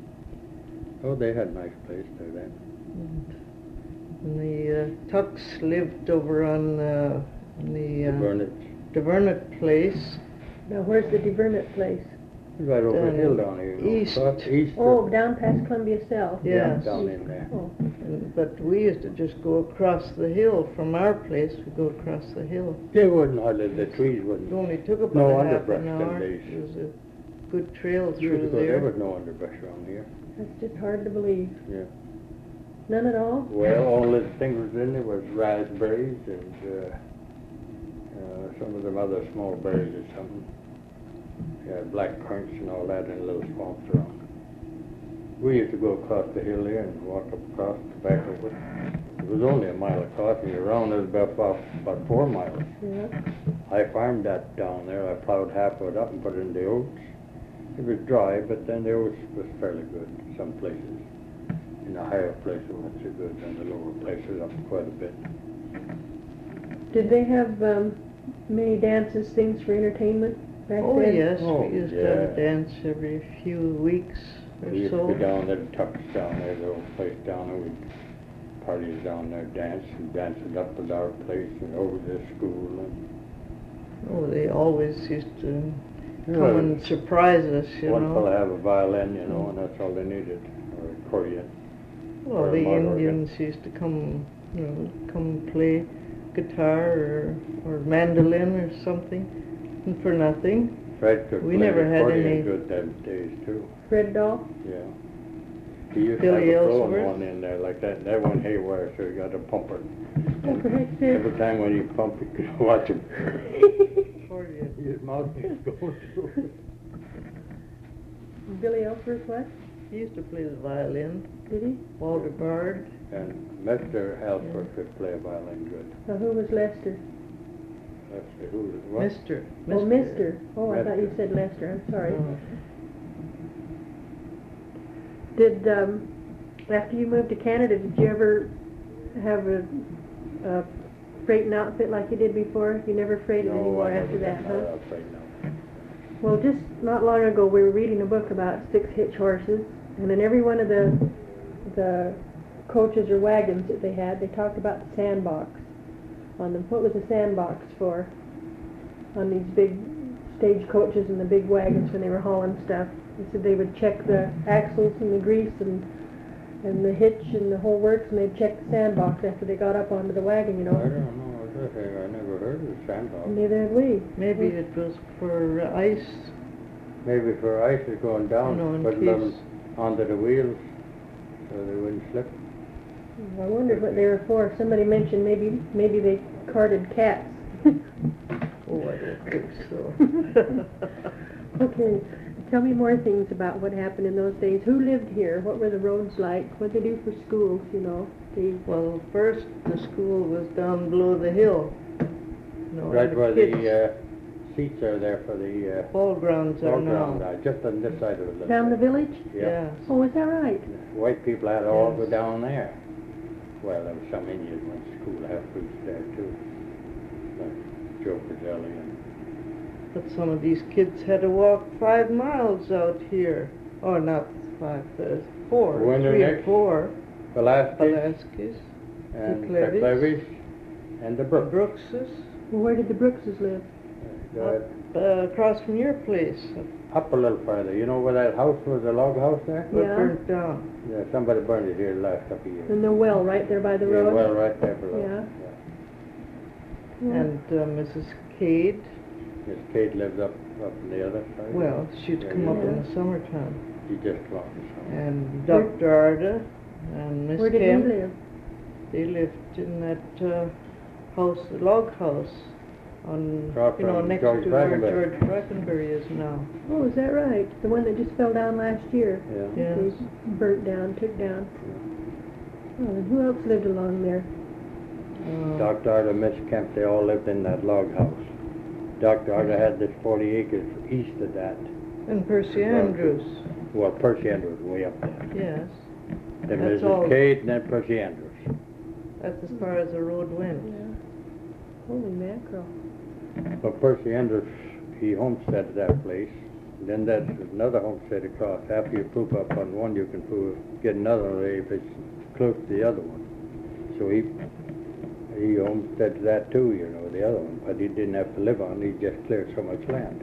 Oh, they had nice place there then. And the uh, Tucks lived over on uh, on the The uh, Burnett, DeVernett place. Now, where's the DeVernett place? right over the Down hill down here. you know, east. across- East. Oh, of- down past Columbia South. yeah, Yes. down in there. Oh, And, but we used to just go across the hill from our place. We go across the hill. They wouldn't hardly, the trees It wouldn't. only took about No a half underbrush an them hour. days. It was a good trail Years through ago, there there. was no underbrush around here. that's just hard to believe. Yeah. None at all? Well, all the things was in there was raspberries and uh, uh, some of them other small berries or something. Yeah, black currants and all that in little swamps around. We used to go across the hill there and walk up across the back of it. It was only a mile across, and around it was about, about, about four miles. Yeah. I farmed that down there. I plowed half of it up and put it in the oats. It was dry, but then the oats was fairly good in some places. In the higher places, it wasn't so good, and the lower places up quite a bit. Did they have um, many dances, things for entertainment back Oh then? yes, Oh, we used to have a yeah. dance every few weeks or We used so. to be down there, Tucks down there, the old place down there. We'd parties down there, dance and dancing up at our place and over to school. And, Oh, they always used to Yeah, come and surprise us, you one know. fella have a violin, you know, and that's all they needed, or accordion. Well, or a the mud organ. Indians used to come, you know, come play guitar or, or mandolin or something, and for nothing. Fred could We play never the had accordion any- good them days too. Fred Dahl? Yeah. He used Billy to have a blowing Ellsworth? one in there like that, and that went haywire, so you got to pump it. Oh, for heck's sake. Every time when you pump, you could watch him. Accordion. His mouth was going through. Billy Ellsworth, what? He used to play the violin. Did he? Walter Bard. And Mister Ellsworth could play a violin good. Now, who was Lester? Let's see, who was what? Mister. Oh, Mister. Oh, I thought you Mister. said Lester. I'm sorry. No. Did, um, after you moved to Canada, did you ever have a, a freighting outfit like you did before? You never freighted No, anymore I never after that, got huh? outside now. Well, just not long ago, we were reading a book about six hitch horses, and in every one of the the coaches or wagons that they had, they talked about the sandbox on them. What was the sandbox for on these big stage coaches and the big wagons when they were hauling stuff? They said they would check the axles and the grease and and the hitch and the whole works, and they'd check the sandbox after they got up onto the wagon, you I know. don't know, what that is. I never heard of the sandbox. Neither had we. Maybe it was for uh, ice. Maybe for ice is going down, No, in putting them case- onto the wheels so they wouldn't slip. I wondered what they were for. Somebody mentioned maybe maybe they carted cats. Oh, I don't think so. Okay, tell me more things about what happened in those days. Who lived here? What were the roads like? What did they do for schools, you know? The, Well, first the school was down below the hill. You know, Right and where kids- the uh, seats are there for the uh, ball grounds are ball ground, now. uh, just on this side of it. down the village? Yes. Oh, is that right? White people had to all go Yes. down there. Well, there was some Indians went to school, half priests there too. Like Joe Pazelli and But some of these kids had to walk five miles out here. Or not five, uh, four, Winter three or next. four. Velasquez Velasquez, and the the Clevis. Clevis and the the Brooks. Brookses, Well, where did the Brookses live? Uh, uh, across from your place. up a little further. You know where that house was, the log house there? Got Yeah. burnt down. Yeah, somebody burned it here the last couple of years. And the well right there by the Yeah, road? well, right there below. Yeah. Yeah. And uh, Missus Cade, Miss Kate lives up, up on the other side. well, she'd Yeah, come up in yeah. the summertime. She just come up with some. And Doctor Arda and Miss Where did Kemp, he live? they lived in that uh, house, the log house, on, Across you know, from next George to where Brackenbury. George Brackenbury is now. Oh, is that right? The one that just fell down last year? Yeah. Yes. They burnt down, took down. Oh, and who else lived along there? Uh, Doctor Arthur, Miss Kemp, they all lived in that log house. Doctor Arthur had this forty acres east of that. And Percy Andrews, Well, Percy Andrews way up there. yes. Then That's Missus all. Cade and then Percy Andrews. That's as far as the road went. Yeah. Holy mackerel. But Percy Andrews, he homesteaded that place. Then there's another homestead across. After you poop up on one, you can poop, get another one if it's close to the other one. So he he homesteaded that too, you know, the other one. But he didn't have to live on it. He just cleared so much land.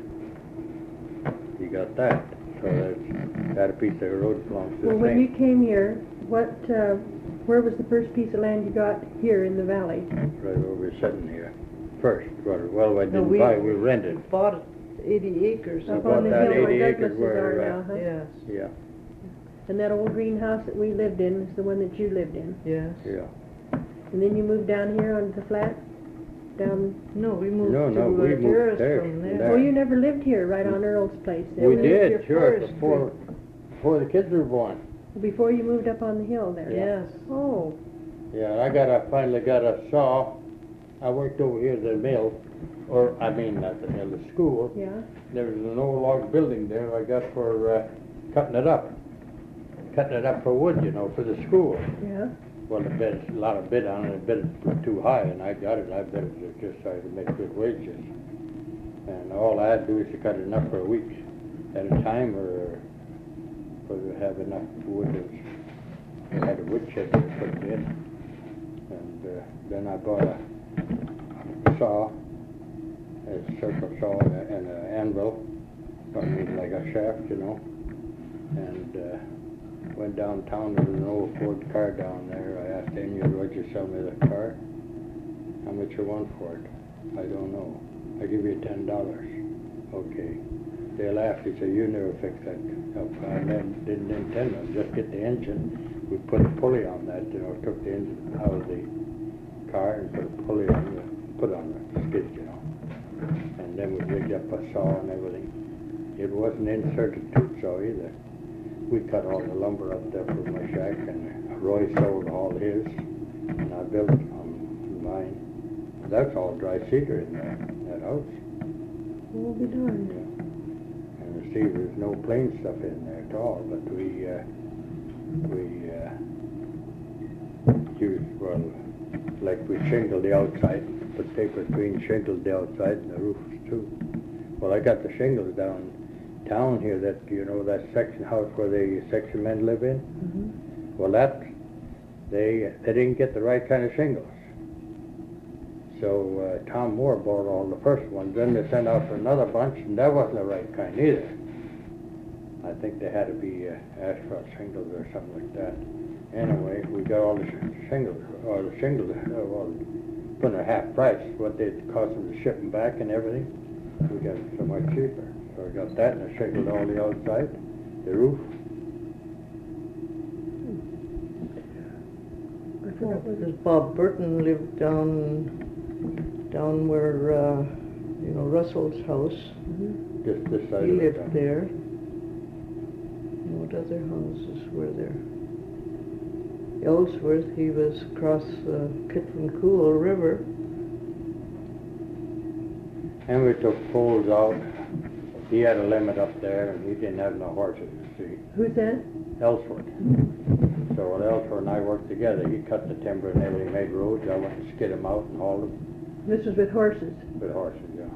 He got that. So that's, that piece of the road belongs to Well, the when you same. came here, what, uh, where was the first piece of land you got here in the valley? Right over sitting here. First, well, well I No, didn't we- buy, we rented. Bought eighty acres. I Up bought on the that hill eighty where acres Douglas's where, are uh, now, huh? Yes, Yeah, And that old greenhouse that we lived in is the one that you lived in. yes. yeah. And then you moved down here onto the flat? Down, No, we moved No, to no, we uh, moved terrace there, from from there. there. oh, you never lived here, right on Earl's place then? We lived here did, sure, first. before, before the kids were born. Before you moved up on the hill there? Yes. Oh, Yeah, I got a, finally got a saw. I worked over here at the mill, or, I mean, not the mill, the school. yeah? There was an old log building there I got for, uh, cutting it up. Cutting it up for wood, you know, for the school. Yeah? Well, the bid, a lot of bid on it, the bid was too high, and I got it, I bid it just so I could make good wages. And all I had to do is to cut it enough for a week at a time, or, for to have enough wood, and I had a wood shed to put it in. And, uh, then I bought a saw, a circle saw and a- and an anvil, I mean, like a shaft, you know, and, uh, went downtown, there was an old Ford car down there. I asked Anya, would you sell me the car? How much you want for it? I don't know. I'll give you ten dollars. Okay. They laughed. He said, you never fix that up. I didn't didn't intend to just get the engine. We put a pulley on that, you know, took the engine out of the car and put a pulley on the, put on the skid, you know. And then we rigged up a saw and everything. It wasn't inserted tooth saw either. We cut all the lumber up there for my shack, and Roy sold all his, and I built on mine. That's all dry cedar in there, that house. We'll be darned. And you see, there's no plain stuff in there at all, but we, uh, we, uh, used, well, like we shingled the outside, put paper between, shingled the outside and the roofs too. Well, I got the shingles down town here, that, you know, that section house where the section men live in. Mm-hmm. Well, that, they, they didn't get the right kind of shingles. So, uh, Tom Moore bought all the first ones, then they sent out for another bunch, and that wasn't the right kind either. I think they had to be uh, asphalt shingles or something like that. Anyway, we got all the sh- shingles, or the shingles, uh, well, put in a half price, what they cost them to ship them back and everything. We got it so much cheaper. So I got that, and I shingled all the outside, the roof. I forgot what Because Bob Burton lived down, down where, uh, you know, Russell's house. mm-hmm. Just this side He of it. lived there. And what other houses were there? Ellsworth, he was across the Kitwin River. And we took poles out. He had a limit up there, and he didn't have no horses, you see. Who's that? Ellsworth. So when Ellsworth and I worked together, he cut the timber and everything, made roads. I went and skid them out and hauled them This was with horses. with horses, yeah.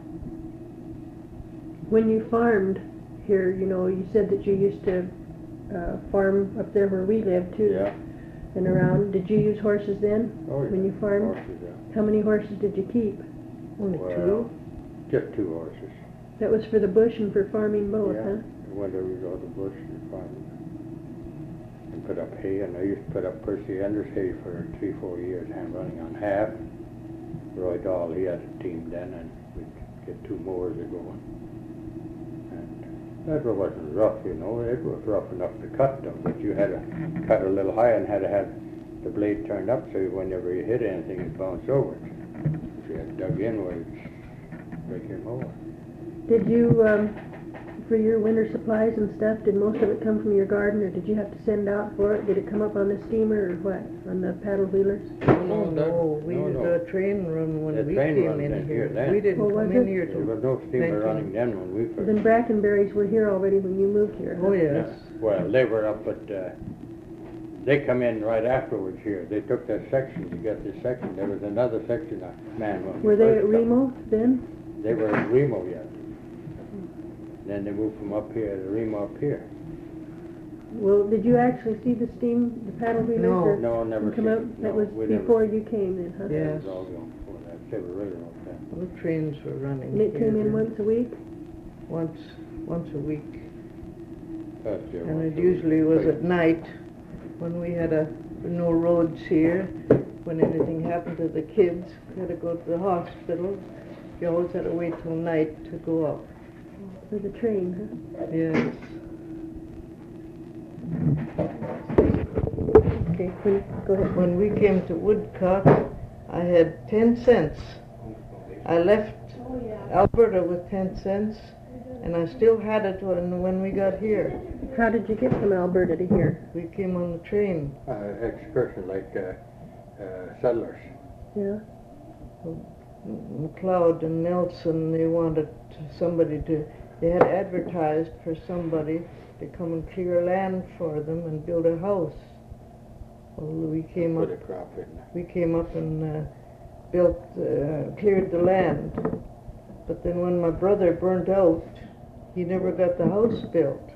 When you farmed here, you know, you said that you used to uh, farm up there where we lived too. Yeah. And around. Did you use horses then? Oh, yeah. When you farmed? Horses, yeah. How many horses did you keep? Only Well, two. just two horses. That was for the bush and for farming both, Yeah. huh? Whenever we go to the bush and farm. And put up hay, and I used to put up Percy Anders hay for three, four years, and running on half. Roy Dahl, he had a team then, and we'd get two mowers a going. And that wasn't rough, you know, it was rough enough to cut them, but you had to cut a little high and had to have the blade turned up so whenever you hit anything, it bounced over it. If you had dug in, well, it'd break your mower. Did you um, for your winter supplies and stuff, did most of it come from your garden, or did you have to send out for it? Did it come up on the steamer or what, on the paddle wheelers? Oh, that- no, we no, had no. a train run when The we train came run in in here. here then. We didn't Oh, come was in it? here There till was no steamer nineteen running then when we first. Then Brackenberries were here already when you moved here. Oh, huh? yes. Well, they were up at, uh, they come in right afterwards here. They took that section, you got this section. There was another section, uh, man. when we Were they first at come. Remo then? They were at Remo yet. Then they moved from up here to Remo up here. Well, did you actually see the steam, the paddle wheelers? No. or- No, never Come seen out, it. that No, was we never- before you came then, huh? Yeah. That was all gone before that. They were really long time. The trains were running And it here came in then. once a week? Once, once a week. Last year, And once it a usually week. was at night when we had a, no roads here. When anything happened to the kids, we had to go to the hospital. You always had to wait till night to go up. For the train, huh? Yes. Okay, please, go ahead. When we came to Woodcock, I had ten cents. I left Alberta with ten cents, and I still had it when, when we got here. How did you get from Alberta to here? We came on the train. Uh, excursion, like, uh, uh, settlers. Yeah? McLeod and Nelson, they wanted somebody to, they had advertised for somebody to come and clear land for them and build a house. Well, we came up, Put a crop in there. we came up and uh, built, uh, cleared the land. But then when my brother burnt out, he never got the house built.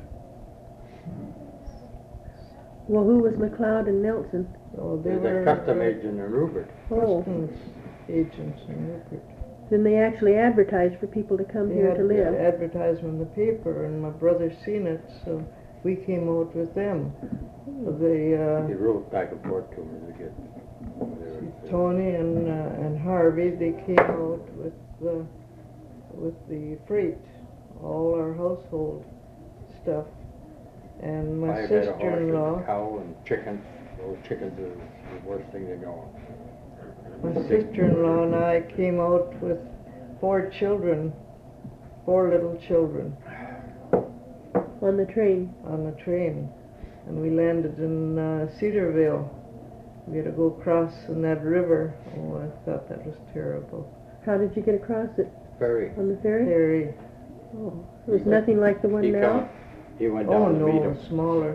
Well, who was McLeod and Nelson? So they There's were a custom uh, agent in Rupert. Oh, customs agents in Rupert. then they actually advertised for people to come They here had to the live. advertisement in the paper, and my brother seen it, so we came out with them. They, uh, He wrote back and forth to me to get whatever. Tony and uh, and Harvey, they came out with the with the freight, all our household stuff, and my I had a horse and sister-in-law. a cow and chickens. Those chickens are the worst thing they go on. My sister-in-law and I came out with four children, four little children, On the train. on the train, and we landed in uh, Cedarville. We had to go across in that river. Oh, I thought that was terrible. How did you get across it? Ferry. On the ferry? Ferry. Oh, it was nothing like the one He now? come, he went Oh down to meet no, him. smaller.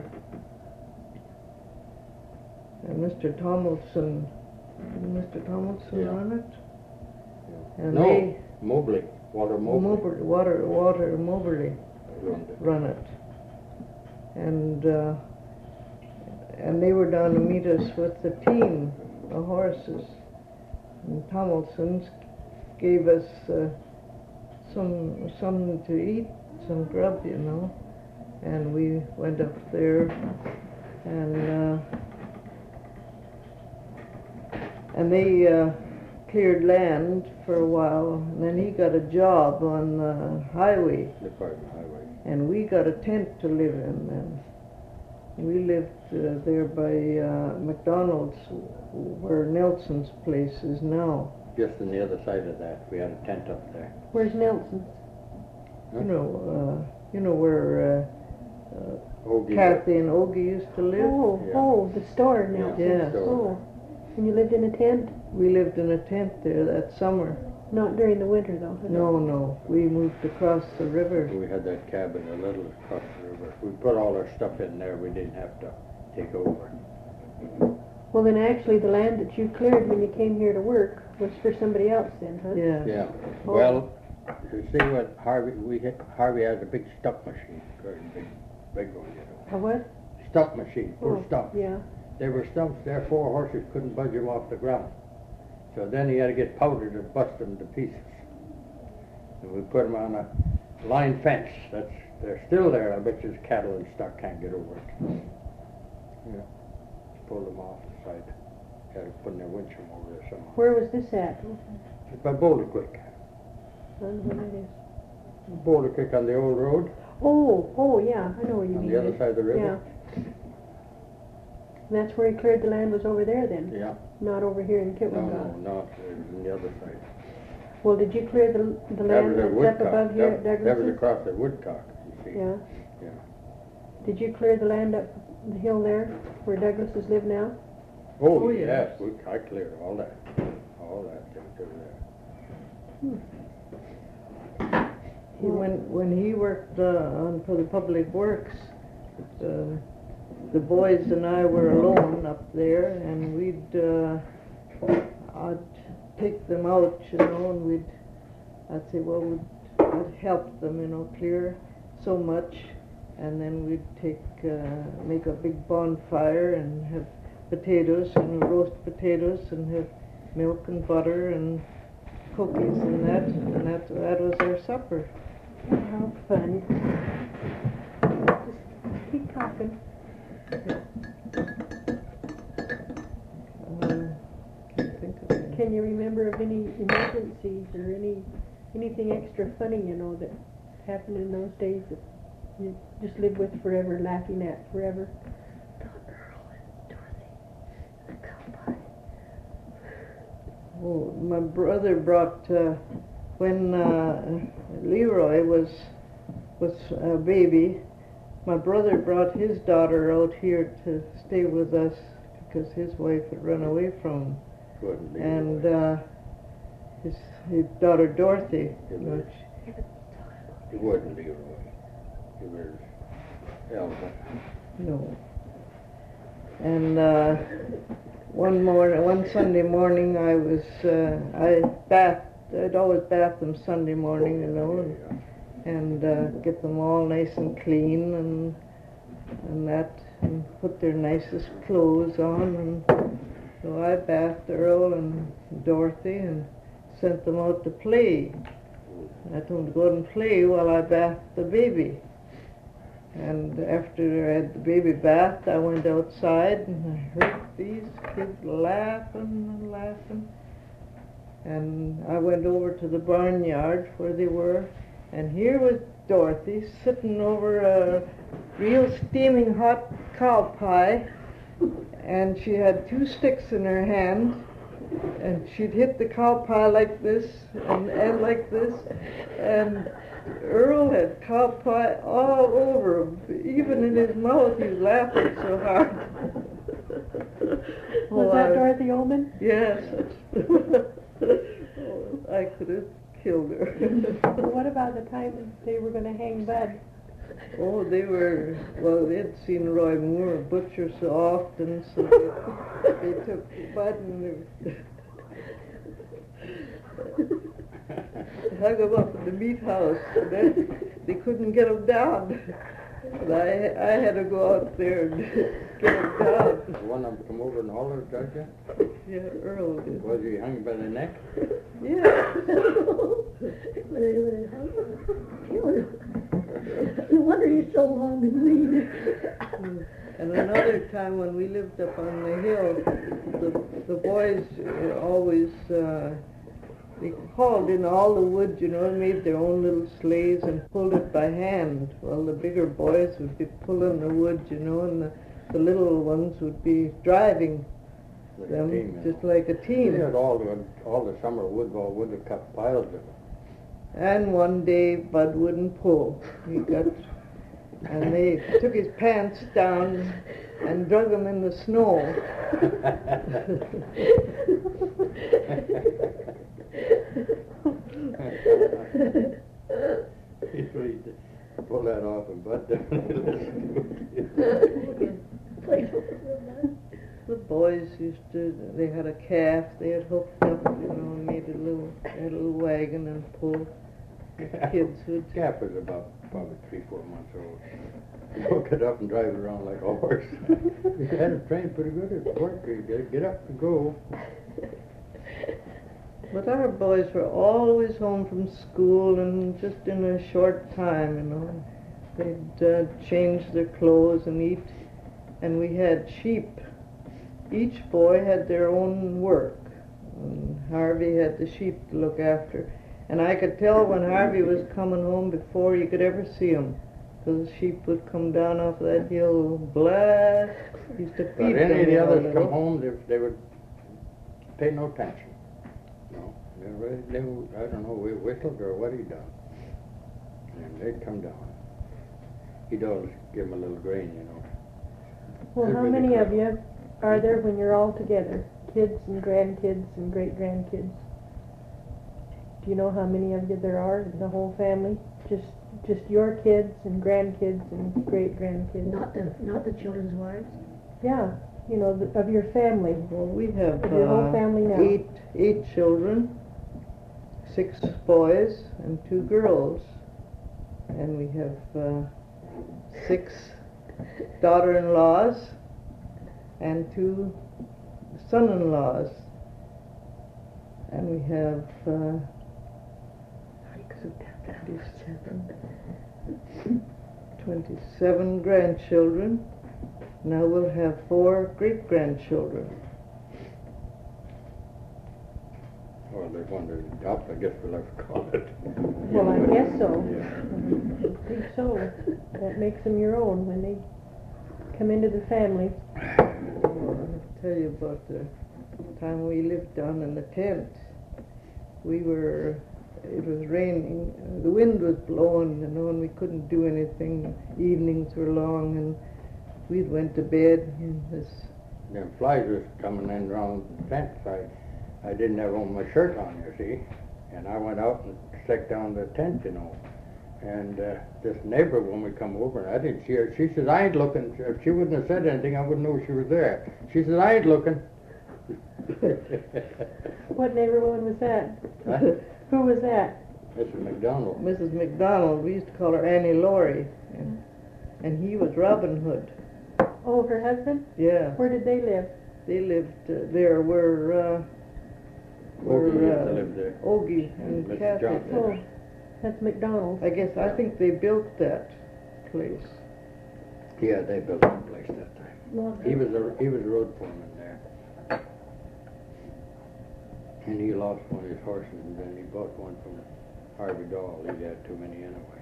And Mister Tomlinson, Mister Tomlinson Yeah. on it? And No, they, Mobley, Walter Mobley. Moberly, Water, Water Moberly ruined it. run it. And, uh, and they were down to meet us with the team, the horses. And Tomlinson's gave us, uh, some, something to eat, some grub, you know. And we went up there and, uh, and they, uh, cleared land for a while, and then he got a job on the highway, Department Highway. and we got a tent to live in then. We lived uh, there by uh, McDonald's, where Nelson's place is now. Just on the other side of that, we had a tent up there. Where's Nelson? Huh? You know, uh, you know where uh, uh, Ogie. Kathy and Ogie used to live? Oh, Yeah. oh, the store, Nelson. Yeah. Oh, and you lived in a tent? We lived in a tent there that summer. Not during the winter though? huh? No, no, we moved across the river. We had that cabin a little across the river. We put all our stuff in there. We didn't have to take over. Well, then actually the land that you cleared when you came here to work was for somebody else then, huh? Yeah. Yeah. Oh. Well, you see what Harvey, we had, Harvey has a big stuff machine, very big, big one, you know. A what? Stuff machine, full Oh, of stuff. yeah. There were stumps there, four horses couldn't budge them off the ground. So then he had to get powder to bust them to pieces. And we put them on a line fence. That's, they're still there. I bet you the cattle and stock can't get over it. Yeah. Pull them off the side. Had to put their winch them over there somehow. Where was this at? It's by Boulder Creek. I don't know where that is. Boulder Creek on the old road, Oh, oh, yeah, I know where you on mean. the other it. side of the river. Yeah. And that's where he cleared the land, was over there then? Yeah. Not over here in No, Kitwanga? no, not on the other side. Well, did you clear the, the That land was at that's up Woodcock. above here at That, that was Douglas's? across at Woodcock. You see. Yeah. Yeah. Did you clear the land up the hill there where Douglases live now? Oh, Oh, yes, yes. we, I cleared all that, all that thing through there. He went, when he worked uh, on, for the Public Works, uh, the boys and I were alone up there, and we'd, uh, I'd take them out, you know, and we'd, I'd say, well, we'd, I'd help them, you know, clear so much, and then we'd take, uh, make a big bonfire and have potatoes and roast potatoes and have milk and butter and cookies and that, and that, that was our supper. How fun. Just keep talking. Um, can't think of it. Can you remember of any emergencies or any anything extra funny, you know, that happened in those days that you just lived with forever, laughing at forever? Oh, my brother brought, uh, when uh, Leroy was was a baby, my brother brought his daughter out here to stay with us because his wife had run away from him. Couldn't be. And uh, his, his daughter Dorothy, you know, she- It wasn't Leroy. It was Elva. no. And uh, one morning, one Sunday morning, I was, uh, I bathed, I'd always bath them Sunday morning, you know, and, and uh, get them all nice and clean and and that, and put their nicest clothes on. And so I bathed Earl and Dorothy and sent them out to play. I told them to go out and play while I bathed the baby. And after I had the baby bathed, I went outside and I heard these kids laughing and laughing. And I went over to the barnyard where they were, and here was Dorothy sitting over a real steaming hot cow pie, and she had two sticks in her hand, and she'd hit the cow pie like this and, and like this, and Earl had cow pie all over him. Even in his mouth, he was laughing so hard. Was Oh, that I- Dorothy Ullman? Yes. Oh, I could have killed her. What about the time that they were going to hang Bud? Oh, they were, well, they'd seen Roy Moore butcher so often, so they, they took Bud and they hung him up in the meat house, and then they couldn't get him down. And I, I had to go out there and get him down. One of them come over and hollered, did you? Yeah, Earl did. Was he hung by the neck? Yeah. No wonder he's so long and lean. And another time when we lived up on the hill, the, the boys uh, always, uh, they hauled in all the wood, you know, and made their own little sleighs and pulled it by hand. Well, the bigger boys would be pulling the wood, you know, and the, the little ones would be driving Like a them, team, yeah. just like a They team. had all the, all the summer wood, all wood have cut piles of it. And one day Bud wouldn't pull. He got, and they took his pants down and drug him in the snow. He's ready to pull that off and Bud definitely listened to it. The boys used to, they had a calf they had hooked up, you know, and made a little, a little wagon and pulled. The kids would, Cap was about probably three, four months old. Hook it up and drive it around like a horse. You had it trained pretty good at work. You get, get up and go. but our boys were always home from school and just in a short time, you know. They'd uh, change their clothes and eat, and we had sheep. Each boy had their own work. And Harvey had the sheep to look after. And I could tell when Harvey was coming home before you could ever see him. Because the sheep would come down off that hill, black. He used to But feed any of the them all, others you come know. home, they, they would pay no attention. No, they were, they were, I don't know, we whistled or what he done. And they'd come down. he'd always give them a little grain, you know. Well, They're how really many of clever. you are there when you're all together? Kids and grandkids and great-grandkids? Do you know how many of you there are in the whole family? Just just your kids and grandkids and great-grandkids? Not the, not the children's wives. Yeah, you know, the, of your family. Well, we have Of your whole uh, family now. eight eight children, six boys and two girls, and we have uh, six daughter-in-laws and two son-in-laws, and we have uh, twenty-seven, twenty-seven grandchildren. Now we'll have four great-grandchildren. Or there's one to adopt, I guess we'll have to call it. Well, I guess so. Yeah. I think so. That makes them your own when they come into the family. I'll tell you about the time we lived down in the tent. We were, it was raining, uh, the wind was blowing, you know, and we couldn't do anything. Evenings were long, and we went to bed in this. Them flies was coming in around the tent, so I, I didn't have on my shirt on, you see. And I went out and stuck down the tent, you know. And uh, this neighbor woman come over, and I didn't see her. She says, I ain't looking. If she wouldn't have said anything, I wouldn't know she was there. She says, I ain't looking. What neighbor woman was that? Huh? Who was that? Missus McDonald. Missus McDonald, we used to call her Annie Laurie, and, and he was Robin Hood. Oh, her husband? Yeah, Where did they live? they lived uh, there where, uh, where, Ogie used to uh, live there. Ogie and Missus Kathy. Johnson. Oh, that's McDonald's. I guess, I think they built that place. Yeah, they built that place that time. Log He was a he was a road foreman there, and he lost one of his horses, and then he bought one from Harvey Dahl. He had too many anyway.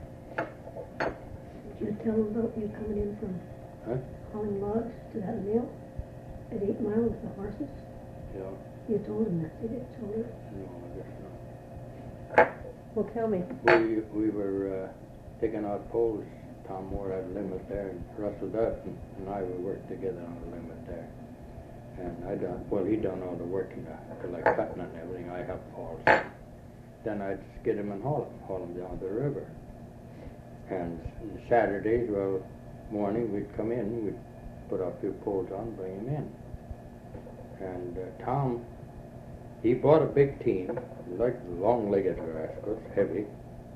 Did you tell them about you coming in from Huh? hauling logs to that mill at Eight Mile with the horses? Yeah. You told them that, did you? Told her? No, I guess not. Well, tell me. We we were uh, taking out poles. Tom Moore had a limit there, and Russell Dutton and I we worked together on the limit there. And I done well. He done all the work in the like cutting and everything. I helped haul. Then I'd skid him and haul him, haul him down the river. And Saturdays, well, morning we'd come in, we'd put a few poles on, bring him in. And uh, Tom, he bought a big team, like long-legged rascals, heavy,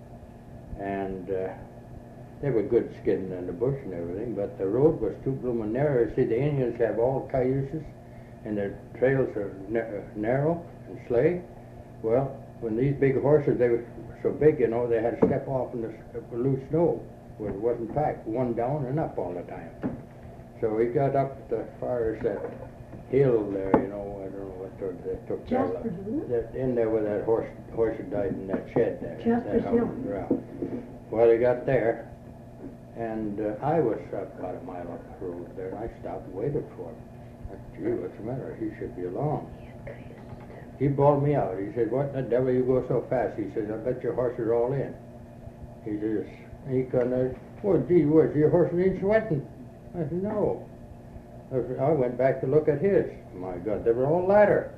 and uh, they were good skidding in the bush and everything, but the road was too blooming narrow. See, the Indians have all cayuses, and their trails are na- narrow and sleigh. Well, when these big horses, they were so big, you know, they had to step off in the s- loose snow, where it wasn't packed, one down and up all the time. So he got up as far as that hill there, you know, I don't know what road they took. there. Jasper's, isn't it? That in there where that horse horse had died in that shed there. Jasper's that Hill. house, yeah. Well, he got there, and uh, I was about a mile up the road there, and I stopped and waited for him. I said, gee, what's the matter? He should be along. He bawled me out. He said, what the devil you go so fast? He said, I bet your horse is all in. He says, he couldn't, well, gee whiz, your horse ain't sweating. I said, no. I said, I went back to look at his. My God, they were all ladder.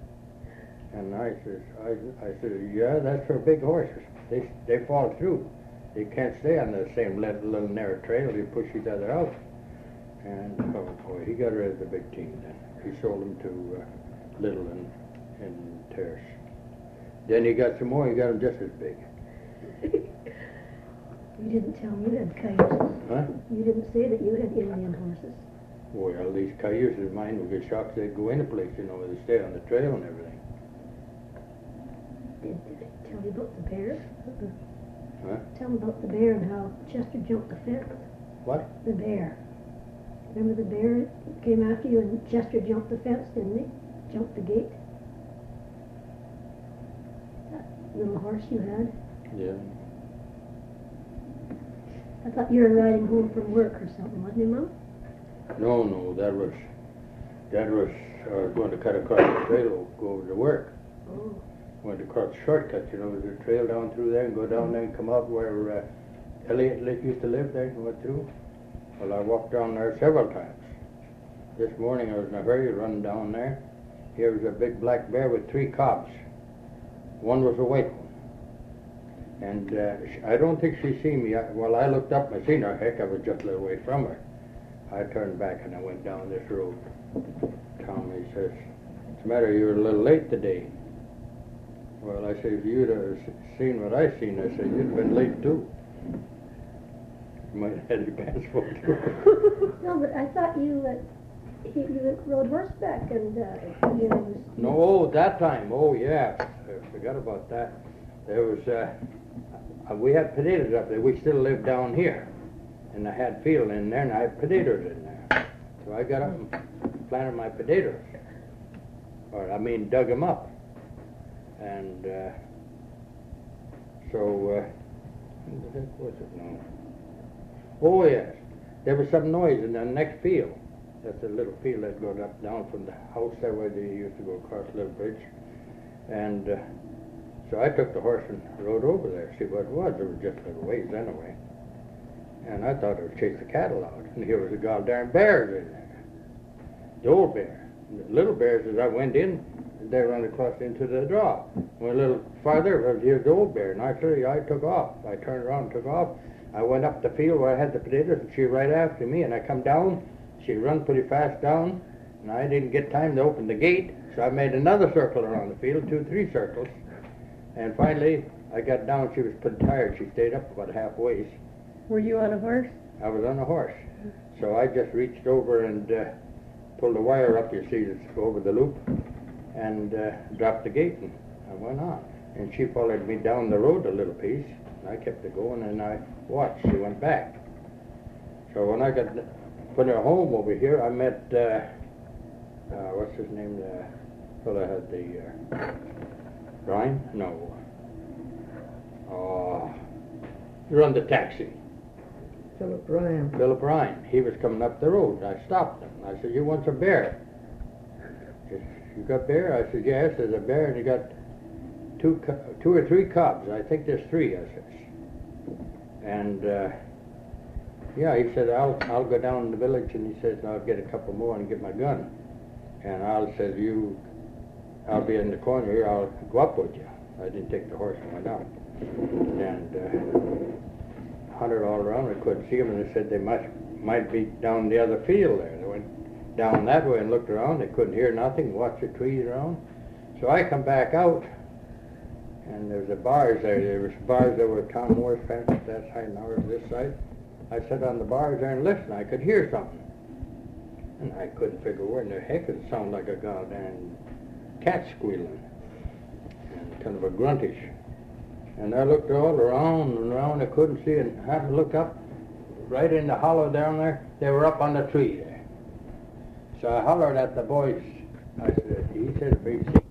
And I says, I, I said, yeah, that's for big horses. They they fall through. They can't stay on the same little, little narrow trail. They push each other out. And oh boy, he got rid of the big team then. He sold them to uh, Little and, and Terrace. Then he got some more. He got them just as big. You didn't tell me you had cayuses. Huh? You didn't say that you had Indian horses. Well, these cayuses of mine would get shocked. They'd go in a place, you know, where they stay on the trail and everything. Did, did they tell you about the bear? Huh? Tell them about the bear and how Chester jumped the fence. What? The bear. Remember the bear came after you and Chester jumped the fence, didn't he? Jumped the gate. That little horse you had. Yeah. I thought you were riding home from work or something, wasn't you, Mom? No, no, that was, that was, I was going to cut across the trail, go over to work. Oh. Went across the shortcut, you know, there's a trail down through there and go down there and come out where uh, Elliot li- used to live there and went through. Well, I walked down there several times. This morning I was in a hurry running down there. Here was a big black bear with three cubs. One was a white one. And uh, sh- I don't think she seen me. I, well, I looked up and I seen her. Heck, I was just a little way from her. I turned back and I went down this road. Tommy says, "What's the matter? You were a little late today." Well, I said, "If you'd have s- seen what I seen," I said, "you'd have been late too." You might have had your pants full too. No, but I thought you, uh, you you rode horseback and, uh, you know, No, that time. Oh, yeah. I forgot about that. There was, uh, uh, we had potatoes up there. We still lived down here. And I had field in there, and I had potatoes in there. So I got up and planted my potatoes. Or, I mean, dug them up. And, uh, so, uh, what the heck was it now? Oh, yes. There was some noise in the next field. That's a little field that goes up down from the house there where they used to go across the little bridge. And uh, so I took the horse and rode over there, see what it was. It was just a little ways anyway. And I thought it would chase the cattle out. And here was a goddamn bears in there. The old bear. And the little bears, as I went in, they ran across into the draw. Went a little farther, here's the old bear. And I, I took off. I turned around and took off. I went up the field where I had the potatoes, and she right after me. And I come down. She run pretty fast down, and I didn't get time to open the gate, so I made another circle around the field, two, three circles. And finally, I got down. She was pretty tired. She stayed up about halfway. Were you on a horse? I was on a horse. So I just reached over and uh, pulled the wire up, you see, it's over the loop, and uh, dropped the gate, and I went on. And she followed me down the road a little piece, and I kept it going, and I watched. She went back. So when I got put her home over here, I met, uh, uh, what's his name, the fellow had the, uh, Brian? No. Oh, he run the taxi. Philip Ryan. Philip Ryan. He was coming up the road. I stopped him. I said, "You want some bear?" He said, "You got bear?" I said, "Yes, there's a bear, and he got two, cu- two or three cubs. I think there's three," I said. And, uh, yeah, he said, I'll I'll go down in the village," and he says, "I'll get a couple more and get my gun." And I said, "You, I'll be in the corner here, I'll go up with you." I didn't take the horse and went out. And uh, hunted all around, I couldn't see them, and they said they might, might be down the other field there. They went down that way and looked around, they couldn't hear nothing, watched the trees around. So I come back out, and there was a bars there. There was bars that were Tom Moore's fence at that side and ours this side. I sat on the bars there and listened. I could hear something. And I couldn't figure where in the heck it sounded like a goddamn cat squealing. And kind of a gruntish. And I looked all around and around. I couldn't see, and I had to look up. Right in the hollow down there, they were up on the tree there. So I hollered at the boys. I said, he said, if he